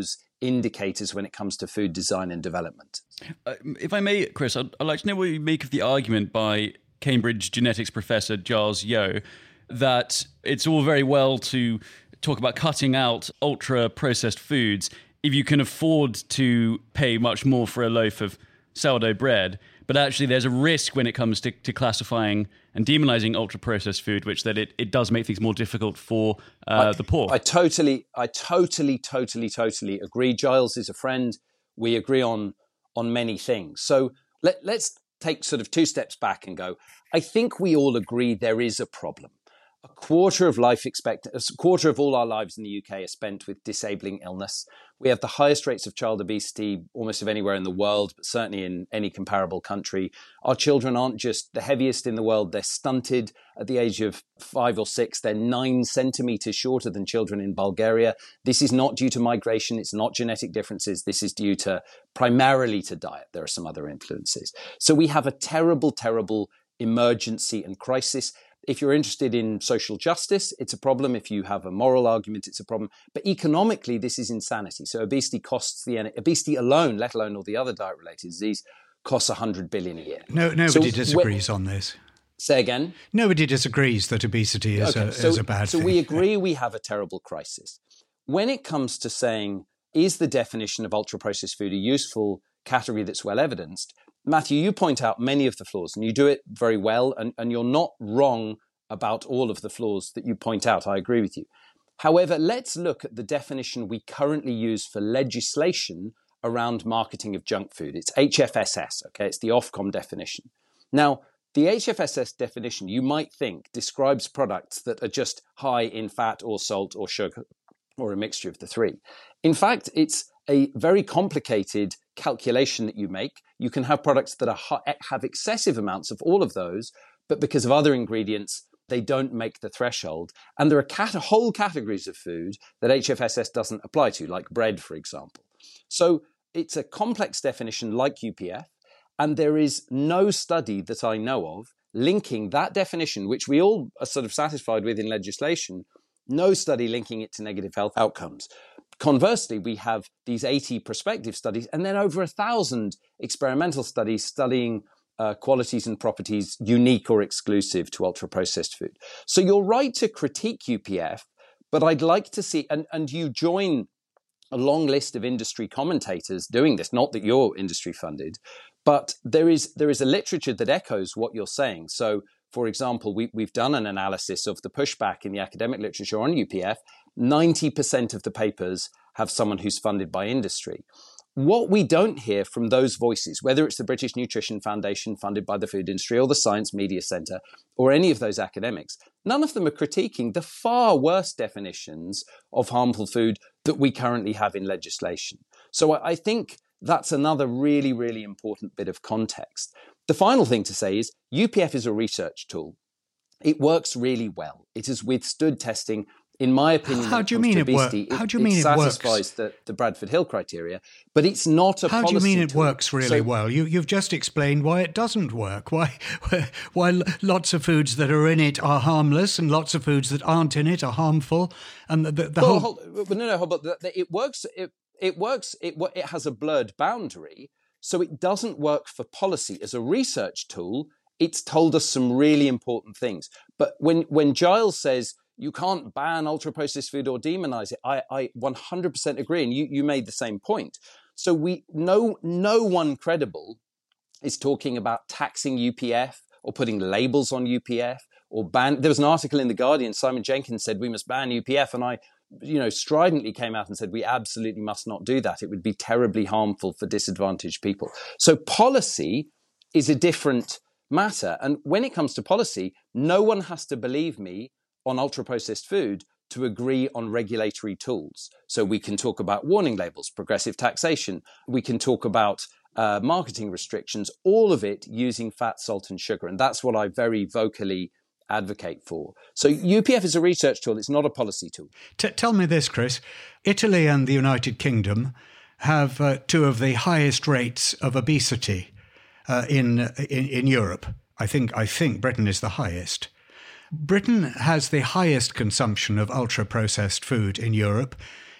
indicators when it comes to food design and development. Uh, if I may, Chris, I'd, I'd like to know what you make of the argument by Cambridge genetics professor Giles Yeo that it's all very well to talk about cutting out ultra-processed foods if you can afford to pay much more for a loaf of sourdough bread, but actually there's a risk when it comes to, to classifying and demonizing ultra-processed food, which that it, it does make things more difficult for uh, I, the poor. I totally, I totally, totally, totally agree. Giles is a friend. We agree on on many things. So let, let's take sort of two steps back and go, I think we all agree there is a problem. A quarter of life expectancy, a quarter of all our lives in the U K are spent with disabling illness. We have the highest rates of child obesity almost of anywhere in the world, but certainly in any comparable country. Our children aren't just the heaviest in the world, they're stunted at the age of five or six. They're nine centimeters shorter than children in Bulgaria. This is not due to migration. It's not genetic differences. This is due to primarily to diet. There are some other influences. So we have a terrible, terrible emergency and crisis. If you're interested in social justice, it's a problem. If you have a moral argument, it's a problem. But economically, this is insanity. So obesity costs the obesity alone, let alone all the other diet-related disease, costs one hundred billion dollars a year. No, nobody so disagrees on this. Say again? Nobody disagrees that obesity is, okay, a, so, is a bad so thing. So we agree we have a terrible crisis. When it comes to saying, is the definition of ultra-processed food a useful category that's well evidenced, Matthew, you point out many of the flaws, and you do it very well, and, and you're not wrong about all of the flaws that you point out. I agree with you. However, let's look at the definition we currently use for legislation around marketing of junk food. It's H F S S, okay? It's the Ofcom definition. Now, the H F S S definition, you might think, describes products that are just high in fat or salt or sugar or a mixture of the three. In fact, it's a very complicated calculation that you make. You can have products that are high, have excessive amounts of all of those, but because of other ingredients, they don't make the threshold. And there are cat- whole categories of food that H F S S doesn't apply to, like bread, for example. So it's a complex definition like U P F, and there is no study that I know of linking that definition, which we all are sort of satisfied with in legislation, no study linking it to negative health outcomes. Conversely, we have these eighty prospective studies and then over a thousand experimental studies studying uh, qualities and properties unique or exclusive to ultra-processed food. So you're right to critique U P F, but I'd like to see, and, and you join a long list of industry commentators doing this, not that you're industry funded, but there is there is a literature that echoes what you're saying. So, for example, we, we've done an analysis of the pushback in the academic literature on U P F. ninety percent of the papers have someone who's funded by industry. What we don't hear from those voices, whether it's the British Nutrition Foundation funded by the food industry or the Science Media Centre or any of those academics, none of them are critiquing the far worse definitions of harmful food that we currently have in legislation. So I think that's another really, really important bit of context. The final thing to say is U P F is a research tool. It works really well. It has withstood testing. In my opinion, how do you mean it works? How do you mean it works? It satisfies the, the Bradford Hill criteria, but it's not a How policy do you mean it tool. works really So- well? You, you've just explained why it doesn't work. Why, why lots of foods that are in it are harmless and lots of foods that aren't in it are harmful. And the, the, the well, whole... hold, no, no, hold, but it works. It, it works. It it has a blurred boundary, so it doesn't work for policy as a research tool. It's told us some really important things. But when when Giles says you can't ban ultra-processed food or demonize it, I, I one hundred percent agree, and you, you made the same point. So we no no one credible is talking about taxing U P F or putting labels on U P F or ban. There was an article in The Guardian, Simon Jenkins said we must ban U P F, and I you know, stridently came out and said we absolutely must not do that. It would be terribly harmful for disadvantaged people. So policy is a different matter. And when it comes to policy, no one has to believe me on ultra-processed food to agree on regulatory tools. So we can talk about warning labels, progressive taxation. We can talk about uh, marketing restrictions, all of it using fat, salt, and sugar. And that's what I very vocally advocate for. So U P F is a research tool. It's not a policy tool. T- tell me this, Chris. Italy and the United Kingdom have uh, two of the highest rates of obesity uh, in, in in Europe. I think I think Britain is the highest. Britain has the highest consumption of ultra-processed food in Europe.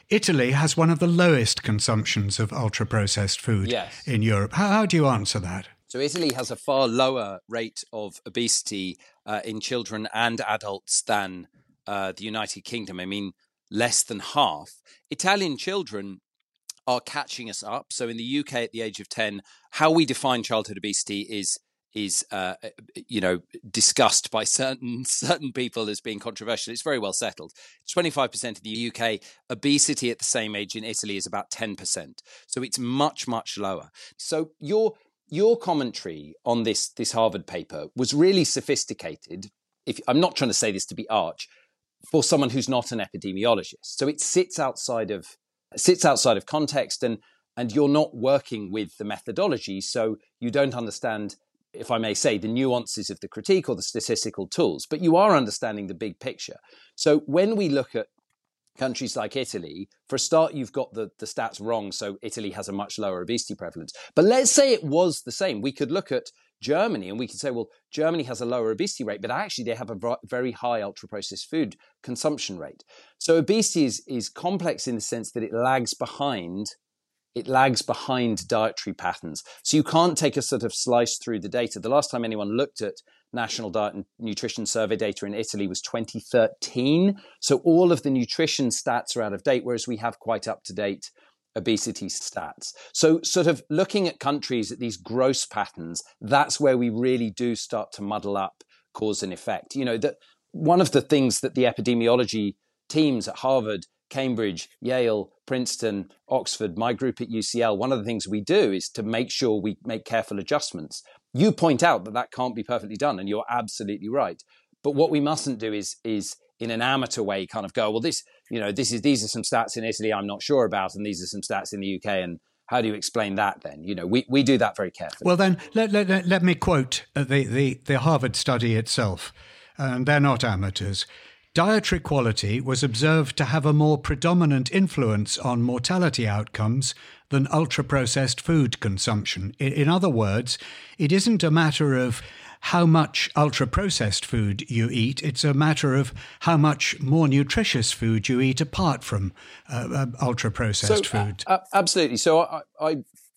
Italy has one of the lowest consumptions of ultra-processed food Yes. in Europe. How, how do you answer that? So Italy has a far lower rate of obesity uh, in children and adults than uh, the United Kingdom. I mean, less than half. Italian children are catching us up. So in the U K at the age of ten, how we define childhood obesity is is uh, you know discussed by certain certain people as being controversial. It's very well settled. It's twenty-five percent in the U K. Obesity at the same age in Italy is about ten percent. So it's much, much lower. So your your commentary on this this Harvard paper was really sophisticated. If I'm not trying to say this to be arch, for someone who's not an epidemiologist. So it sits outside of sits outside of context, and and you're not working with the methodology, so you don't understand, if I may say, the nuances of the critique or the statistical tools, but you are understanding the big picture. So when we look at countries like Italy, for a start, you've got the, the stats wrong, so Italy has a much lower obesity prevalence. But let's say it was the same. We could look at Germany and we could say, well, Germany has a lower obesity rate, but actually they have a very high ultra-processed food consumption rate. So obesity is, is complex in the sense that it lags behind It lags behind dietary patterns. So you can't take a sort of slice through the data. The last time anyone looked at National Diet and Nutrition Survey data in Italy was twenty thirteen. So all of the nutrition stats are out of date, whereas we have quite up-to-date obesity stats. So sort of looking at countries at these gross patterns, that's where we really do start to muddle up cause and effect. You know, that one of the things that the epidemiology teams at Harvard, Cambridge, Yale, Princeton, Oxford, my group at U C L, one of the things we do is to make sure we make careful adjustments. You point out that that can't be perfectly done, and you're absolutely right. But what we mustn't do is, is in an amateur way, kind of go, well, this, you know, this is these are some stats in Italy I'm not sure about, and these are some stats in the U K, and how do you explain that then? You know, we, we do that very carefully. Well, then let, let, let, let me quote the, the, the Harvard study itself, and they're not amateurs. Dietary quality was observed to have a more predominant influence on mortality outcomes than ultra-processed food consumption. In other words, it isn't a matter of how much ultra-processed food you eat, it's a matter of how much more nutritious food you eat apart from uh, uh, ultra-processed so, food. Uh, absolutely. So I, I,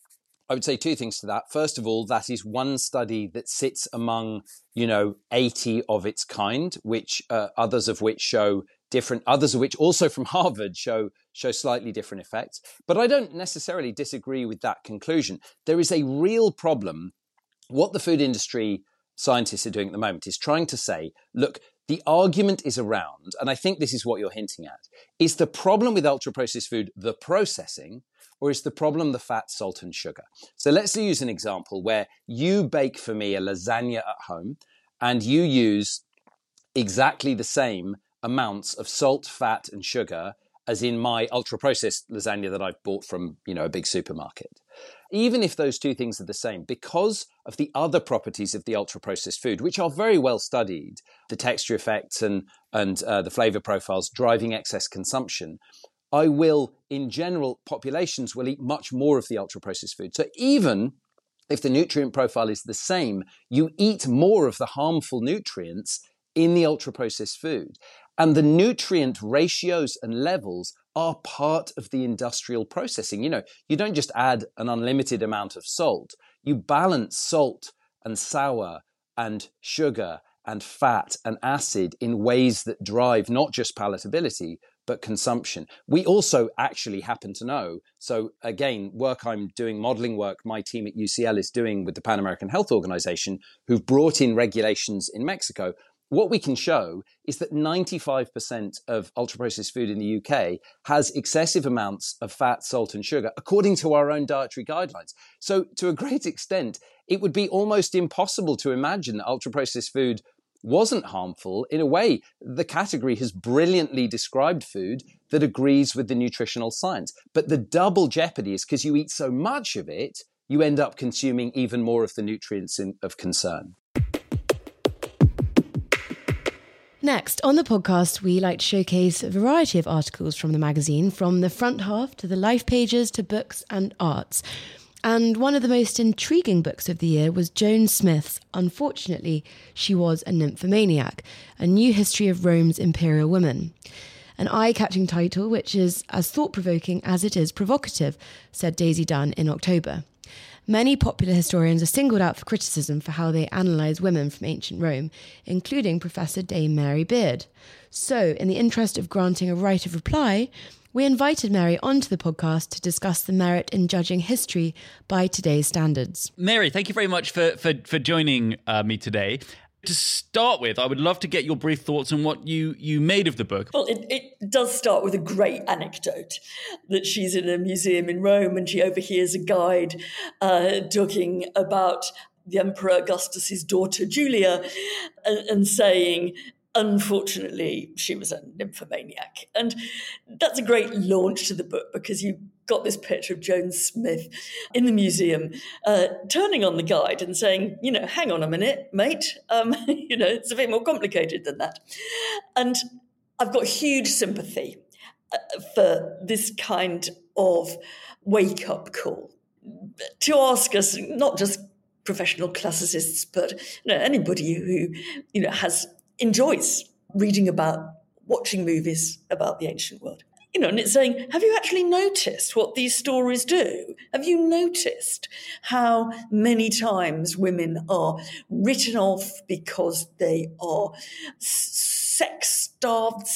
I would say two things to that. First of all, that is one study that sits among, you know, eighty of its kind, which uh, others of which show different, others of which also from Harvard show show slightly different effects. But I don't necessarily disagree with that conclusion. There is a real problem. What the food industry scientists are doing at the moment is trying to say, look, the argument is around, and I think this is what you're hinting at, is the problem with ultra-processed food the processing, or is the problem the fat, salt, and sugar? So let's use an example where you bake for me a lasagna at home and you use exactly the same amounts of salt, fat, and sugar as in my ultra-processed lasagna that I've bought from, you know, a big supermarket. Even if those two things are the same, because of the other properties of the ultra-processed food, which are very well studied, the texture effects and, and uh, the flavor profiles driving excess consumption, I will, in general, populations will eat much more of the ultra-processed food. So even if the nutrient profile is the same, you eat more of the harmful nutrients in the ultra-processed food. And the nutrient ratios and levels are part of the industrial processing. You know, you don't just add an unlimited amount of salt. You balance salt and sour and sugar and fat and acid in ways that drive not just palatability, but consumption. We also actually happen to know, so again, work I'm doing, modeling work my team at U C L is doing with the Pan American Health Organization, who've brought in regulations in Mexico. What we can show is that ninety-five percent of ultra-processed food in the U K has excessive amounts of fat, salt, and sugar, according to our own dietary guidelines. So to a great extent, it would be almost impossible to imagine that ultra-processed food wasn't harmful. In a way, the category has brilliantly described food that agrees with the nutritional science. But the double jeopardy is because you eat so much of it, you end up consuming even more of the nutrients in, of concern. Next, on the podcast, we like to showcase a variety of articles from the magazine, from the front half to the life pages to books and arts. And one of the most intriguing books of the year was Joan Smith's Unfortunately, She Was a Nymphomaniac, A New History of Rome's Imperial Women. An eye-catching title which is as thought-provoking as it is provocative, said Daisy Dunn in October. Many popular historians are singled out for criticism for how they analyse women from ancient Rome, including Professor Dame Mary Beard. So, in the interest of granting a right of reply, we invited Mary onto the podcast to discuss the merit in judging history by today's standards. Mary, thank you very much for, for, for joining uh, me today. To start with, I would love to get your brief thoughts on what you, you made of the book. Well, it, it does start with a great anecdote that she's in a museum in Rome and she overhears a guide uh, talking about the Emperor Augustus's daughter, Julia, and, and saying, unfortunately, she was a nymphomaniac. And that's a great launch to the book because you got this picture of Joan Smith in the museum uh, turning on the guide and saying, you know, hang on a minute, mate. Um, you know, it's a bit more complicated than that. And I've got huge sympathy uh, for this kind of wake-up call to ask us, not just professional classicists, but you know, anybody who, you know, has enjoys reading about, watching movies about the ancient world. You know, and it's saying, have you actually noticed what these stories do? Have you noticed how many times women are written off because they are sex-starved,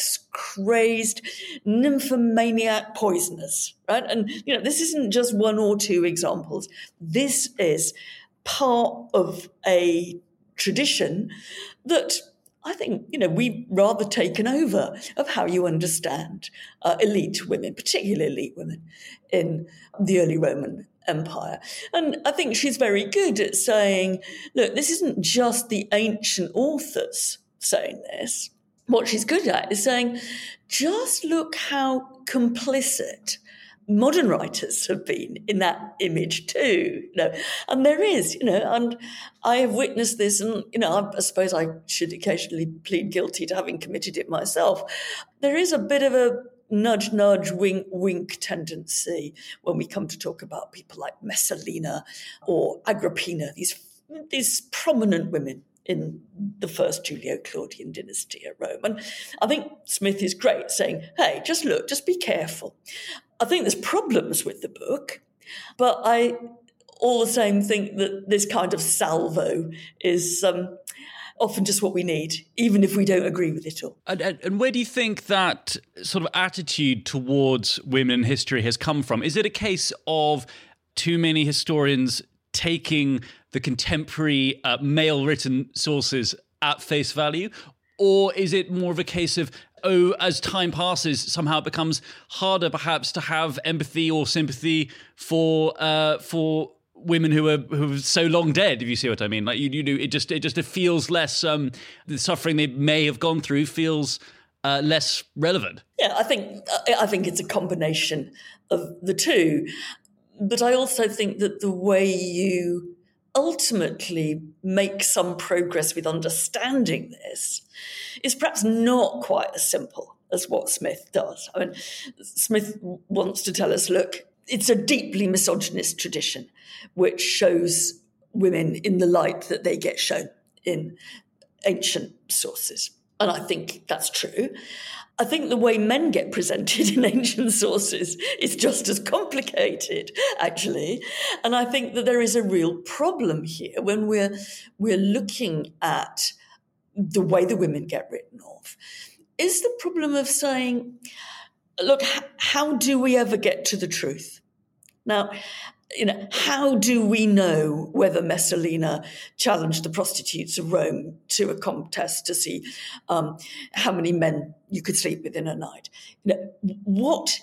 sex-crazed, nymphomaniac poisoners, right? And, you know, this isn't just one or two examples. This is part of a tradition that I think, you know, we've rather taken over of how you understand uh, elite women, particularly elite women in the early Roman Empire. And I think she's very good at saying, look, this isn't just the ancient authors saying this. What she's good at is saying, just look how complicit modern writers have been in that image too, you know, and there is, you know, and I have witnessed this, and you know, I, I suppose I should occasionally plead guilty to having committed it myself. There is a bit of a nudge, nudge, wink, wink tendency when we come to talk about people like Messalina or Agrippina, these these prominent women in the first Julio-Claudian dynasty at Rome. And I think Smith is great saying, hey, just look, just be careful. I think there's problems with the book, but I all the same think that this kind of salvo is um, often just what we need, even if we don't agree with it all. And, and where do you think that sort of attitude towards women in history has come from? Is it a case of too many historians taking the contemporary uh, male-written sources at face value? Or is it more of a case of, oh, as time passes, somehow it becomes harder perhaps to have empathy or sympathy for uh, for women who are who are so long dead, if you see what I mean? Like you, you do, it just it just it feels less, um, the suffering they may have gone through feels uh, less relevant. Yeah, I think I think it's a combination of the two. But I also think that the way you ultimately make some progress with understanding this is perhaps not quite as simple as what Smith does. I mean, Smith wants to tell us, look, it's a deeply misogynist tradition which shows women in the light that they get shown in ancient sources. And I think that's true. I think the way men get presented in ancient sources is just as complicated, actually. And I think that there is a real problem here when we're we're looking at the way the women get written off. Is the problem of saying, look, h- how do we ever get to the truth? Now, you know, how do we know whether Messalina challenged the prostitutes of Rome to a contest to see um, how many men you could sleep with in a night? You know, what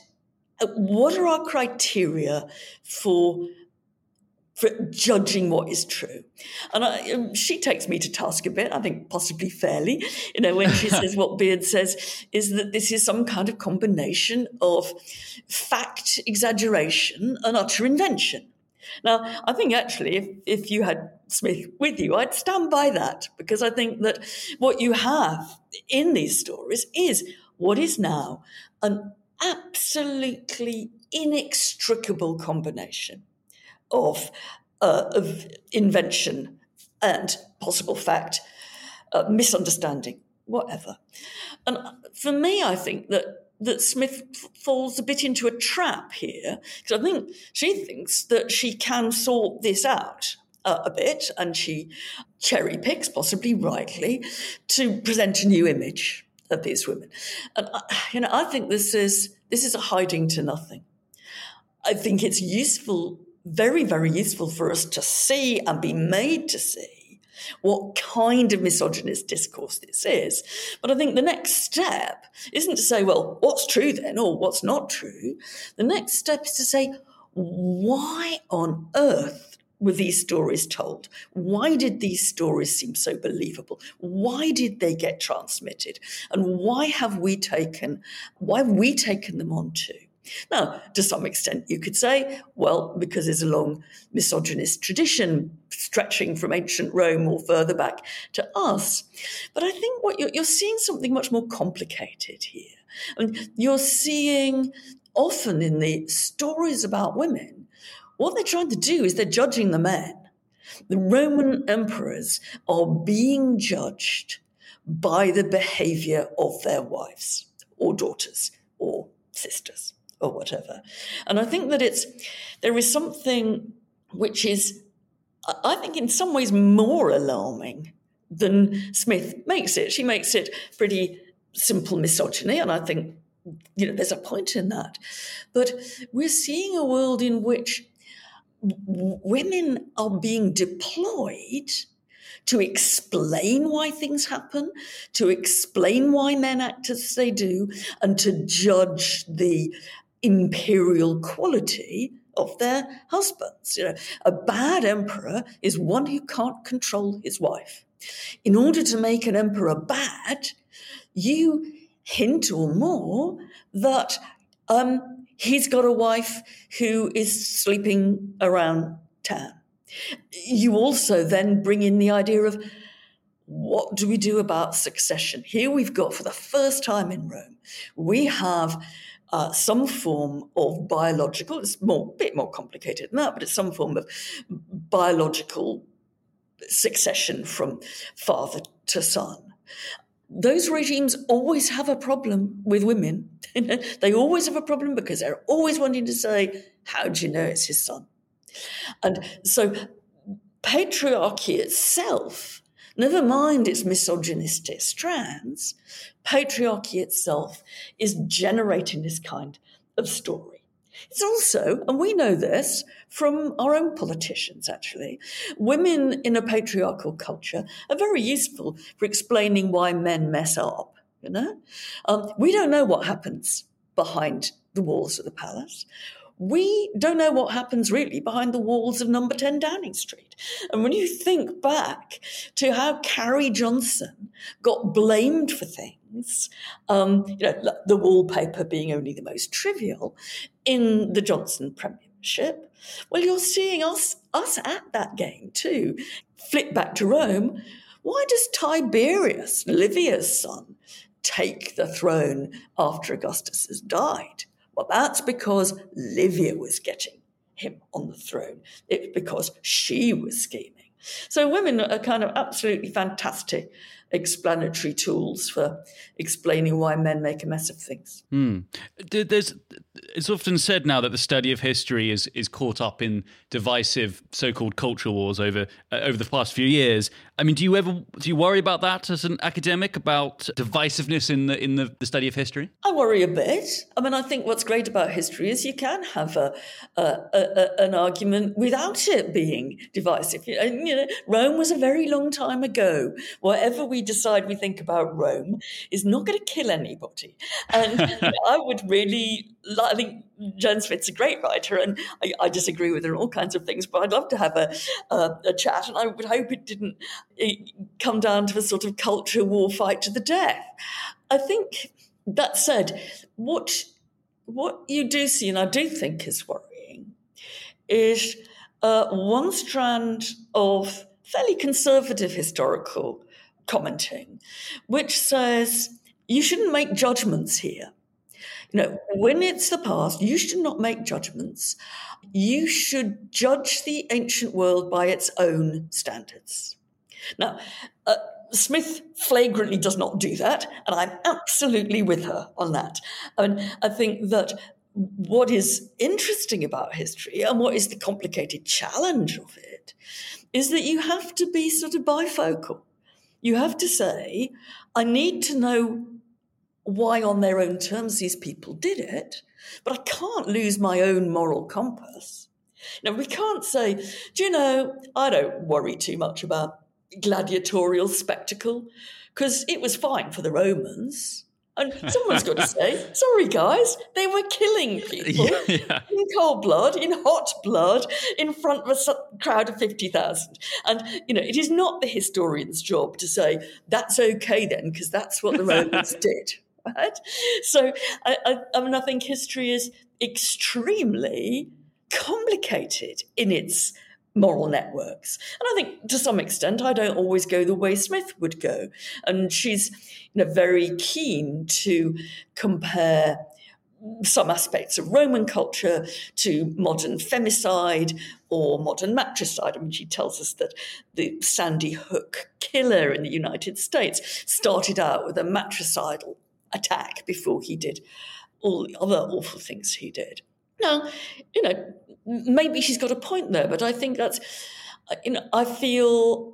what are our criteria for for judging what is true? And I, she takes me to task a bit, I think possibly fairly, you know, when she says what Beard says is that this is some kind of combination of fact exaggeration and utter invention. Now, I think actually if, if you had Smith with you, I'd stand by that, because I think that what you have in these stories is what is now an absolutely inextricable combination of, uh, of invention and possible fact, uh, misunderstanding, whatever. And for me, I think that that Smith falls a bit into a trap here, because I think she thinks that she can sort this out uh, a bit, and she cherry picks, possibly rightly, to present a new image of these women. And I, you know, I think this is this is a hiding to nothing. I think it's useful, very, very useful for us to see and be made to see what kind of misogynist discourse this is. But I think the next step isn't to say, well, what's true then, or what's not true? The next step is to say, why on earth were these stories told? Why did these stories seem so believable? Why did they get transmitted? And why have we taken, why have we taken them on too? Now, to some extent, you could say, well, because there's a long misogynist tradition stretching from ancient Rome or further back to us. But I think what you're, you're seeing something much more complicated here. And you're seeing often in the stories about women, what they're trying to do is they're judging the men. The Roman emperors are being judged by the behavior of their wives or daughters or sisters or whatever. And I think that it's there is something which is, I think, in some ways more alarming than Smith makes it. She makes it pretty simple misogyny, and I think, you know, there's a point in that. But we're seeing a world in which w- women are being deployed to explain why things happen, to explain why men act as they do, and to judge the imperial quality of their husbands. You know, a bad emperor is one who can't control his wife. In order to make an emperor bad, you hint or more that um, he's got a wife who is sleeping around town. You also then bring in the idea of, what do we do about succession? Here we've got, for the first time in Rome, we have uh, some form of biological, it's more, a bit more complicated than that, but it's some form of biological succession from father to son. Those regimes always have a problem with women. They always have a problem because they're always wanting to say, how do you know it's his son? And so patriarchy itself, never mind its misogynistic strands, patriarchy itself is generating this kind of story. It's also, and we know this from our own politicians actually, women in a patriarchal culture are very useful for explaining why men mess up, you know? Um, we don't know what happens behind the walls of the palace. We don't know what happens really behind the walls of number ten Downing Street. And when you think back to how Carrie Johnson got blamed for things, um, you know, the wallpaper being only the most trivial in the Johnson premiership, well, you're seeing us, us at that game too. Flip back to Rome. Why does Tiberius, Livia's son, take the throne after Augustus has died? Well, that's because Livia was getting him on the throne. It's because she was scheming. So women are kind of absolutely fantastic explanatory tools for explaining why men make a mess of things. Hmm. There's, it's often said now that the study of history is is caught up in divisive so-called culture wars over uh, over the past few years. I mean, do you ever do you worry about that as an academic, about divisiveness in the in the, the study of history? I worry a bit. I mean, I think what's great about history is you can have a, a, a an argument without it being divisive. You know, you know, Rome was a very long time ago. Whatever we decide we think about Rome is not going to kill anybody. And I would really, I think Joan Smith's a great writer, and I, I disagree with her on all kinds of things, but I'd love to have a, a, a chat, and I would hope it didn't it come down to a sort of culture war fight to the death. I think, that said, what, what you do see, and I do think is worrying, is uh, one strand of fairly conservative historical commenting, which says you shouldn't make judgments here. You know, when it's the past, you should not make judgments. You should judge the ancient world by its own standards. Now, uh, Smith flagrantly does not do that, and I'm absolutely with her on that. I mean, I think that what is interesting about history and what is the complicated challenge of it is that you have to be sort of bifocal. You have to say, I need to know why on their own terms these people did it, but I can't lose my own moral compass. Now, we can't say, do you know, I don't worry too much about gladiatorial spectacle because it was fine for the Romans. And someone's got to say, sorry, guys, they were killing people yeah, yeah. in cold blood, in hot blood, in front of a crowd of fifty thousand. And, you know, it is not the historian's job to say, that's okay then, because that's what the Romans did, right? So, I, I, I mean, I think history is extremely complicated in its moral networks. And I think to some extent, I don't always go the way Smith would go. And she's, you know, very keen to compare some aspects of Roman culture to modern femicide or modern matricide. I mean, she tells us that the Sandy Hook killer in the United States started out with a matricidal attack before he did all the other awful things he did. Now, you know, maybe she's got a point there, but I think that's, you know, I feel,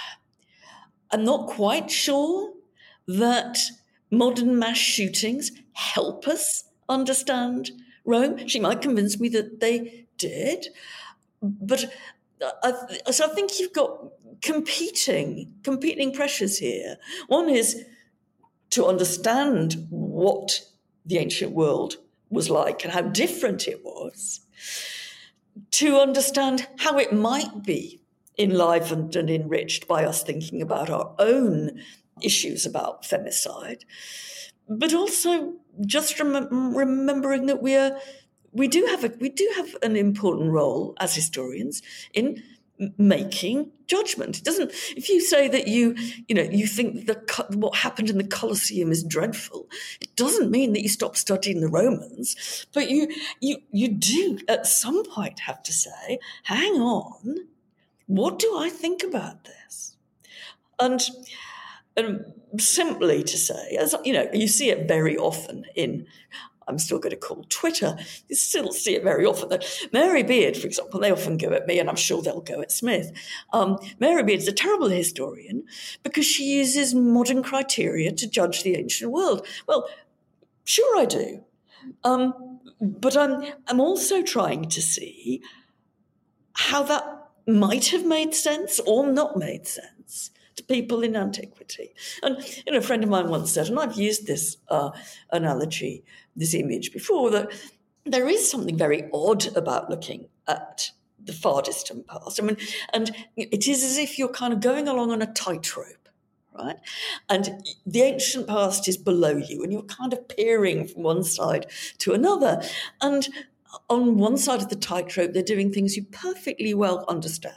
I'm not quite sure that modern mass shootings help us understand Rome. She might convince me that they did, but I, so I think you've got competing, competing pressures here. One is to understand what the ancient world was like and how different it was, to understand how it might be enlivened and enriched by us thinking about our own issues about femicide, but also just rem- remembering that we are we do have a we do have an important role as historians in making judgment. It doesn't. If you say that you, you know, you think that what happened in the Colosseum is dreadful, it doesn't mean that you stop studying the Romans. But you, you, you do at some point have to say, "Hang on, what do I think about this?" And, and simply to say, as you know, you see it very often in. I'm still going to call Twitter. You still see it very often. That Mary Beard, for example, they often go at me, and I'm sure they'll go at Smith. Um, Mary Beard's a terrible historian because she uses modern criteria to judge the ancient world. Well, sure I do. Um, but I'm, I'm also trying to see how that might have made sense or not made sense to people in antiquity. And you know, a friend of mine once said, and I've used this uh, analogy, this image before, that there is something very odd about looking at the far distant past. I mean, and it is as if you're kind of going along on a tightrope, right? And the ancient past is below you, and you're kind of peering from one side to another. And on one side of the tightrope, they're doing things you perfectly well understand.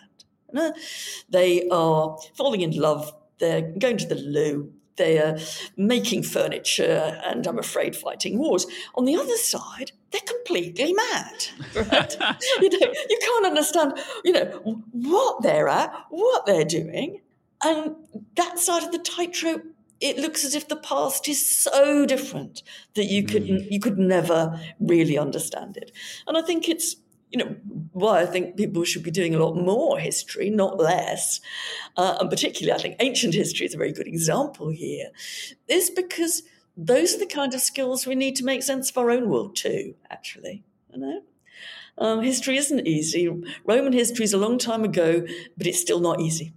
They are falling in love, they're going to the loo, they're making furniture, and I'm afraid fighting wars. On the other side, they're completely mad, right? you know, you can't understand, you know, what they're at, what they're doing. And that side of the tightrope, it looks as if the past is so different that you could mm. you could never really understand it. And I think it's, you know, why I think people should be doing a lot more history, not less. Uh, and particularly, I think ancient history is a very good example here, is because those are the kind of skills we need to make sense of our own world too, actually. You know? Um, history isn't easy. Roman history is a long time ago, but it's still not easy.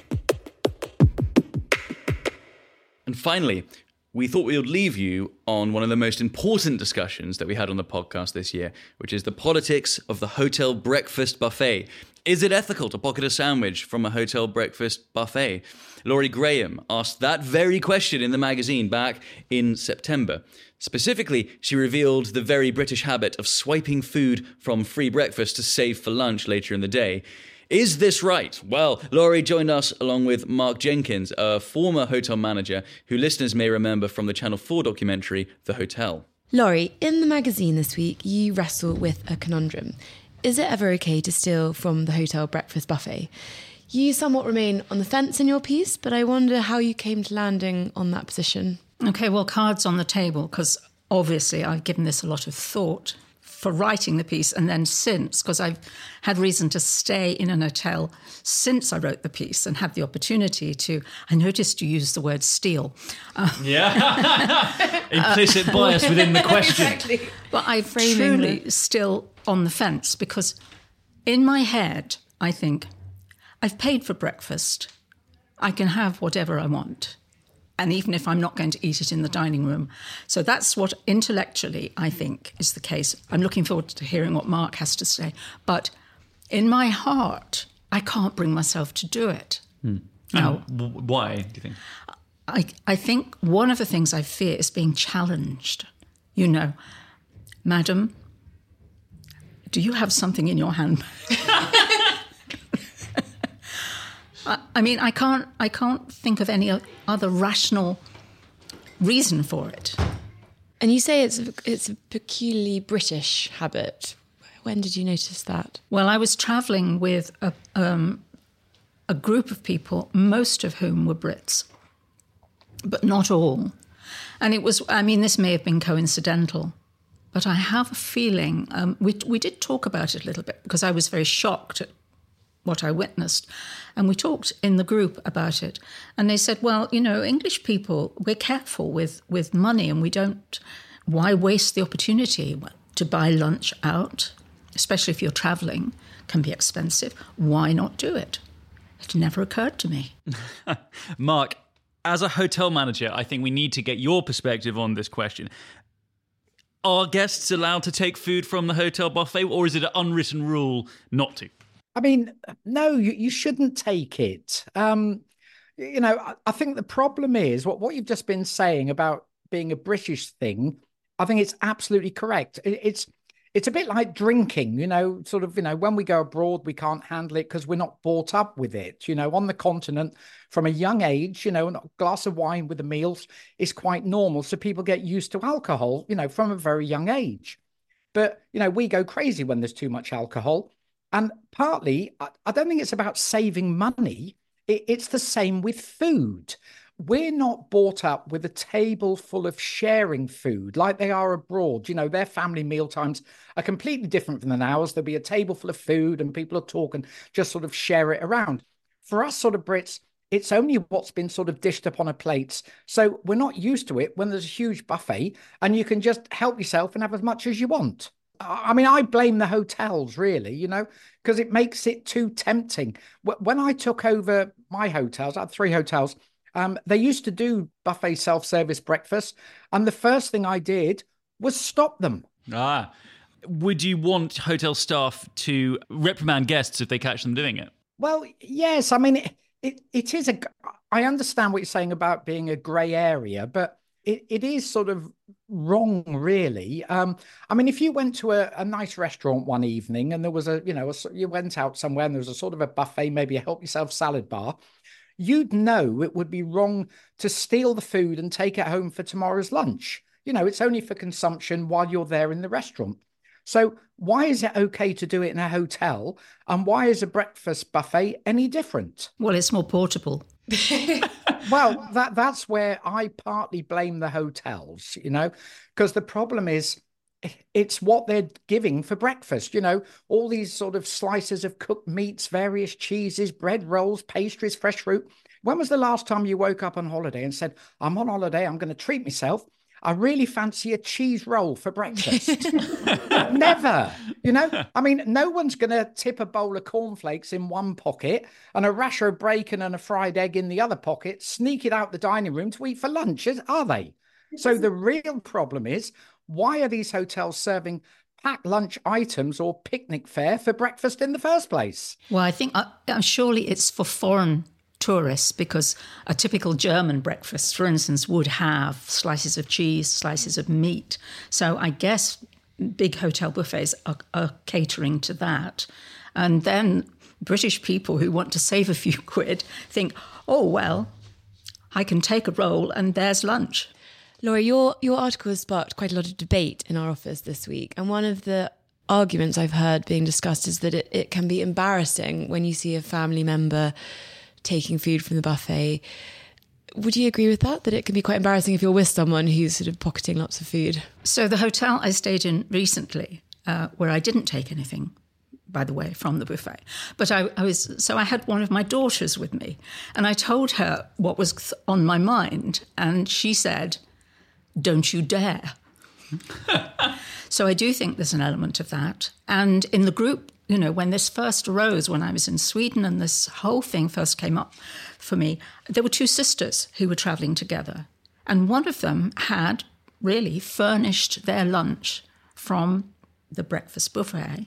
And finally, we thought we would leave you on one of the most important discussions that we had on the podcast this year, which is the politics of the hotel breakfast buffet. Is it ethical to pocket a sandwich from a hotel breakfast buffet? Laurie Graham asked that very question in the magazine back in September. Specifically, she revealed the very British habit of swiping food from free breakfast to save for lunch later in the day. Is this right? Well, Laurie joined us along with Mark Jenkins, a former hotel manager who listeners may remember from the Channel four documentary, The Hotel. Laurie, in the magazine this week, you wrestle with a conundrum. Is it ever okay to steal from the hotel breakfast buffet? You somewhat remain on the fence in your piece, but I wonder how you came to landing on that position. Okay, well, cards on the table, because obviously I've given this a lot of thought for writing the piece, and then since, because I've had reason to stay in an hotel since I wrote the piece and have the opportunity to, I noticed you used the word steal. Uh, yeah. Implicit bias within the question. Exactly. But I'm truly the... still on the fence, because in my head, I think, I've paid for breakfast. I can have whatever I want. And even if I'm not going to eat it in the dining room. So that's what intellectually I think is the case. I'm looking forward to hearing what Mark has to say. But in my heart, I can't bring myself to do it. Hmm. Now, w- why, do you think? I, I think one of the things I fear is being challenged. You know, madam, do you have something in your hand? I mean, I can't. I can't think of any other rational reason for it. And you say it's it's a peculiarly British habit. When did you notice that? Well, I was travelling with a um, a group of people, most of whom were Brits, but not all. And it was. I mean, this may have been coincidental, but I have a feeling um, we we did talk about it a little bit, because I was very shocked at what I witnessed. And we talked in the group about it. And they said, well, you know, English people, we're careful with, with money, and we don't, why waste the opportunity? Well, to buy lunch out, especially if you're travelling, can be expensive. Why not do it? It never occurred to me. Mark, as a hotel manager, I think we need to get your perspective on this question. Are guests allowed to take food from the hotel buffet, or is it an unwritten rule not to? I mean, no, you, you shouldn't take it. Um, you know, I, I think the problem is what, what you've just been saying about being a British thing. I think it's absolutely correct. It, it's it's a bit like drinking, you know, sort of, you know, when we go abroad, we can't handle it because we're not brought up with it. You know, on the continent, from a young age, you know, a glass of wine with the meals is quite normal. So people get used to alcohol, you know, from a very young age. But, you know, we go crazy when there's too much alcohol. And partly, I don't think it's about saving money. It's the same with food. We're not brought up with a table full of sharing food like they are abroad. You know, their family meal times are completely different than ours. There'll be a table full of food and people will talk and just sort of share it around. For us sort of Brits, it's only what's been sort of dished up on a plate. So we're not used to it when there's a huge buffet and you can just help yourself and have as much as you want. I mean, I blame the hotels, really, you know, because it makes it too tempting. When I took over my hotels, I had three hotels, um, they used to do buffet self-service breakfast. And the first thing I did was stop them. Ah, would you want hotel staff to reprimand guests if they catch them doing it? Well, yes. I mean, it, it, it is a, I understand what you're saying about being a grey area, but It, it is sort of wrong, really. Um, I mean, if you went to a, a nice restaurant one evening and there was a, you know, a, you went out somewhere and there was a sort of a buffet, maybe a help yourself salad bar, you'd know it would be wrong to steal the food and take it home for tomorrow's lunch. You know, it's only for consumption while you're there in the restaurant. So why is it okay to do it in a hotel? And why is a breakfast buffet any different? Well, it's more portable. Well, that that's where I partly blame the hotels, you know, because the problem is it's what they're giving for breakfast, you know, all these sort of slices of cooked meats, various cheeses, bread rolls, pastries, fresh fruit. When was the last time you woke up on holiday and said, I'm on holiday, I'm going to treat myself. I really fancy a cheese roll for breakfast. Never, you know, I mean, no one's going to tip a bowl of cornflakes in one pocket and a rasher of bacon and a fried egg in the other pocket, sneak it out the dining room to eat for lunch, are they? So the real problem is, why are these hotels serving packed lunch items or picnic fare for breakfast in the first place? Well, I think uh, surely it's for foreign tourists, because a typical German breakfast, for instance, would have slices of cheese, slices of meat. So I guess big hotel buffets are, are catering to that. And then British people who want to save a few quid think, oh, well, I can take a roll and there's lunch. Laura, your, your article has sparked quite a lot of debate in our office this week. And one of the arguments I've heard being discussed is that it, it can be embarrassing when you see a family member taking food from the buffet. Would you agree with that, that it can be quite embarrassing if you're with someone who's sort of pocketing lots of food? So the hotel I stayed in recently, uh, where I didn't take anything, by the way, from the buffet, but I, I was so I had one of my daughters with me, and I told her what was on my mind, and she said, "Don't you dare." So I do think there's an element of that. And in the group, you know, when this first arose, when I was in Sweden and this whole thing first came up for me, there were two sisters who were travelling together. And one of them had really furnished their lunch from the breakfast buffet.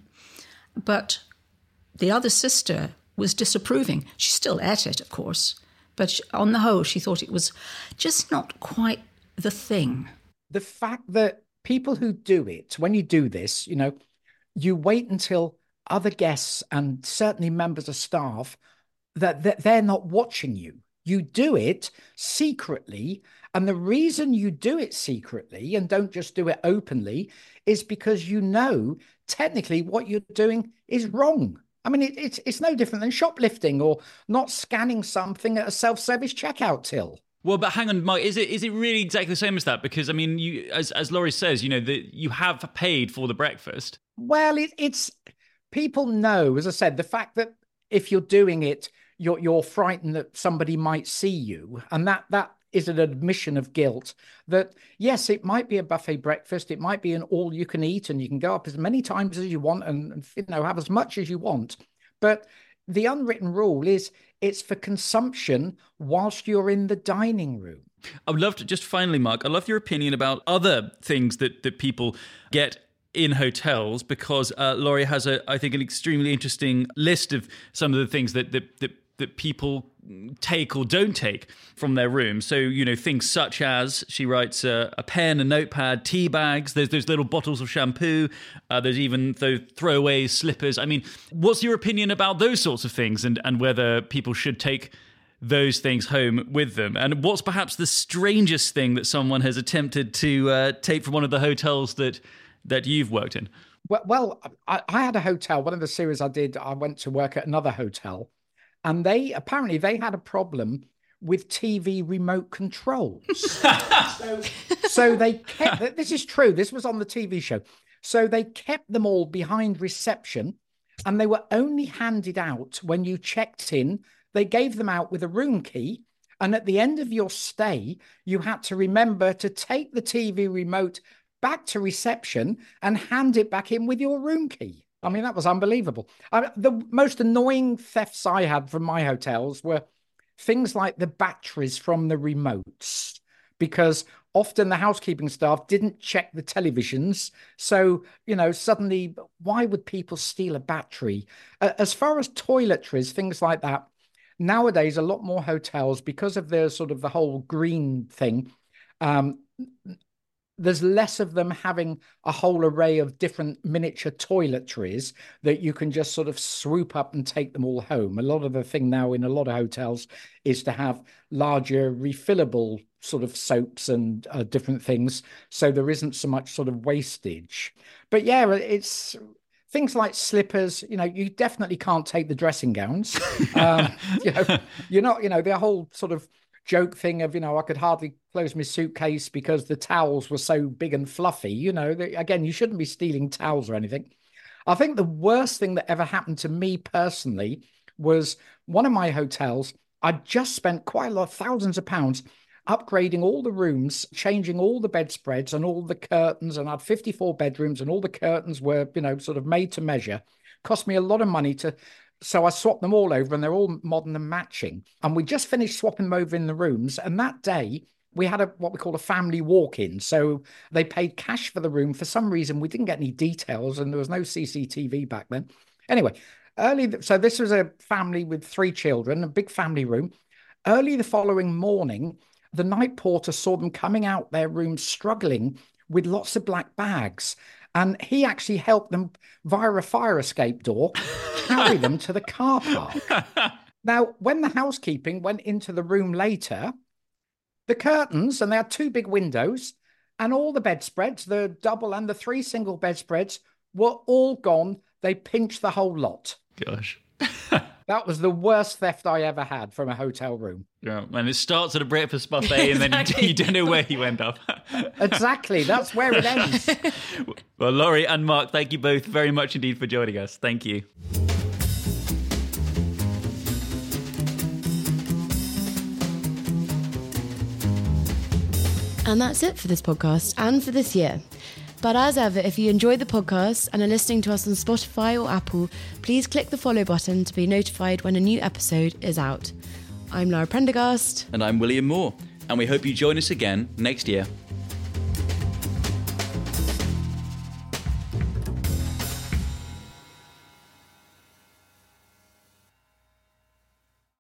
But the other sister was disapproving. She still ate it, of course. But on the whole, she thought it was just not quite the thing. The fact that people who do it, when you do this, you know, you wait until other guests and certainly members of staff, that, that they're not watching you. You do it secretly. And the reason you do it secretly and don't just do it openly is because you know technically what you're doing is wrong. I mean, it, it's, it's no different than shoplifting or not scanning something at a self-service checkout till. Well, but hang on, Mike, is it is it really exactly the same as that? Because, I mean, you, as as Laurie says, you know, that you have paid for the breakfast. Well, it, it's, people know, as I said, the fact that if you're doing it, you're you're frightened that somebody might see you. And that that is an admission of guilt that, yes, it might be a buffet breakfast. It might be an all you can eat and you can go up as many times as you want and, and you know, have as much as you want. But the unwritten rule is it's for consumption whilst you're in the dining room. I would love to, just finally, Mark, I'd love your opinion about other things that, that people get in hotels, because uh, Laurie has, a, I think, an extremely interesting list of some of the things that, that, that, that people take or don't take from their room. So, you know, things such as, she writes, uh, a pen, a notepad, tea bags, there's those little bottles of shampoo, uh, there's even those throwaway slippers. I mean, what's your opinion about those sorts of things, and, and whether people should take those things home with them? And what's perhaps the strangest thing that someone has attempted to uh, take from one of the hotels that that you've worked in? Well, well I, I had a hotel, one of the series I did, I went to work at another hotel, and they apparently they had a problem with T V remote controls. so, so they kept, this is true, this was on the T V show. So they kept them all behind reception, and they were only handed out when you checked in. They gave them out with a room key. And at the end of your stay, you had to remember to take the T V remote back to reception and hand it back in with your room key. I mean, that was unbelievable. I, the most annoying thefts I had from my hotels were things like the batteries from the remotes, because often the housekeeping staff didn't check the televisions. So, you know, suddenly, why would people steal a battery? Uh, as far as toiletries, things like that, nowadays, a lot more hotels, because of the sort of the whole green thing, um, there's less of them having a whole array of different miniature toiletries that you can just sort of swoop up and take them all home. A lot of the thing now in a lot of hotels is to have larger refillable sort of soaps and uh, different things, so there isn't so much sort of wastage. But yeah, it's things like slippers. You know, you definitely can't take the dressing gowns. um, you know, you're not, you know, the whole sort of joke thing of, you know, I could hardly close my suitcase because the towels were so big and fluffy. You know, again, you shouldn't be stealing towels or anything. I think the worst thing that ever happened to me personally was one of my hotels. I'd just spent quite a lot, thousands of pounds, upgrading all the rooms, changing all the bedspreads and all the curtains, and I had fifty-four bedrooms and all the curtains were, you know, sort of made to measure. Cost me a lot of money to, so I swapped them all over and they're all modern and matching. And we just finished swapping them over in the rooms. And that day we had a what we call a family walk-in. So they paid cash for the room. For some reason, we didn't get any details and there was no C C T V back then. Anyway, early, so this was a family with three children, a big family room. Early the following morning, the night porter saw them coming out their room struggling with lots of black bags. And he actually helped them via a fire escape door, carry them to the car park. Now, when the housekeeping went into the room later, the curtains, and they had two big windows, and all the bedspreads, the double and the three single bedspreads, were all gone. They pinched the whole lot. Gosh. That was the worst theft I ever had from a hotel room. Yeah, and it starts at a breakfast buffet and Exactly. then you, you don't know where you end up. Exactly. That's where it ends. Well, Laurie and Mark, thank you both very much indeed for joining us. Thank you. And that's it for this podcast and for this year. But as ever, if you enjoyed the podcast and are listening to us on Spotify or Apple, please click the follow button to be notified when a new episode is out. I'm Lara Prendergast. And I'm William Moore. And we hope you join us again next year.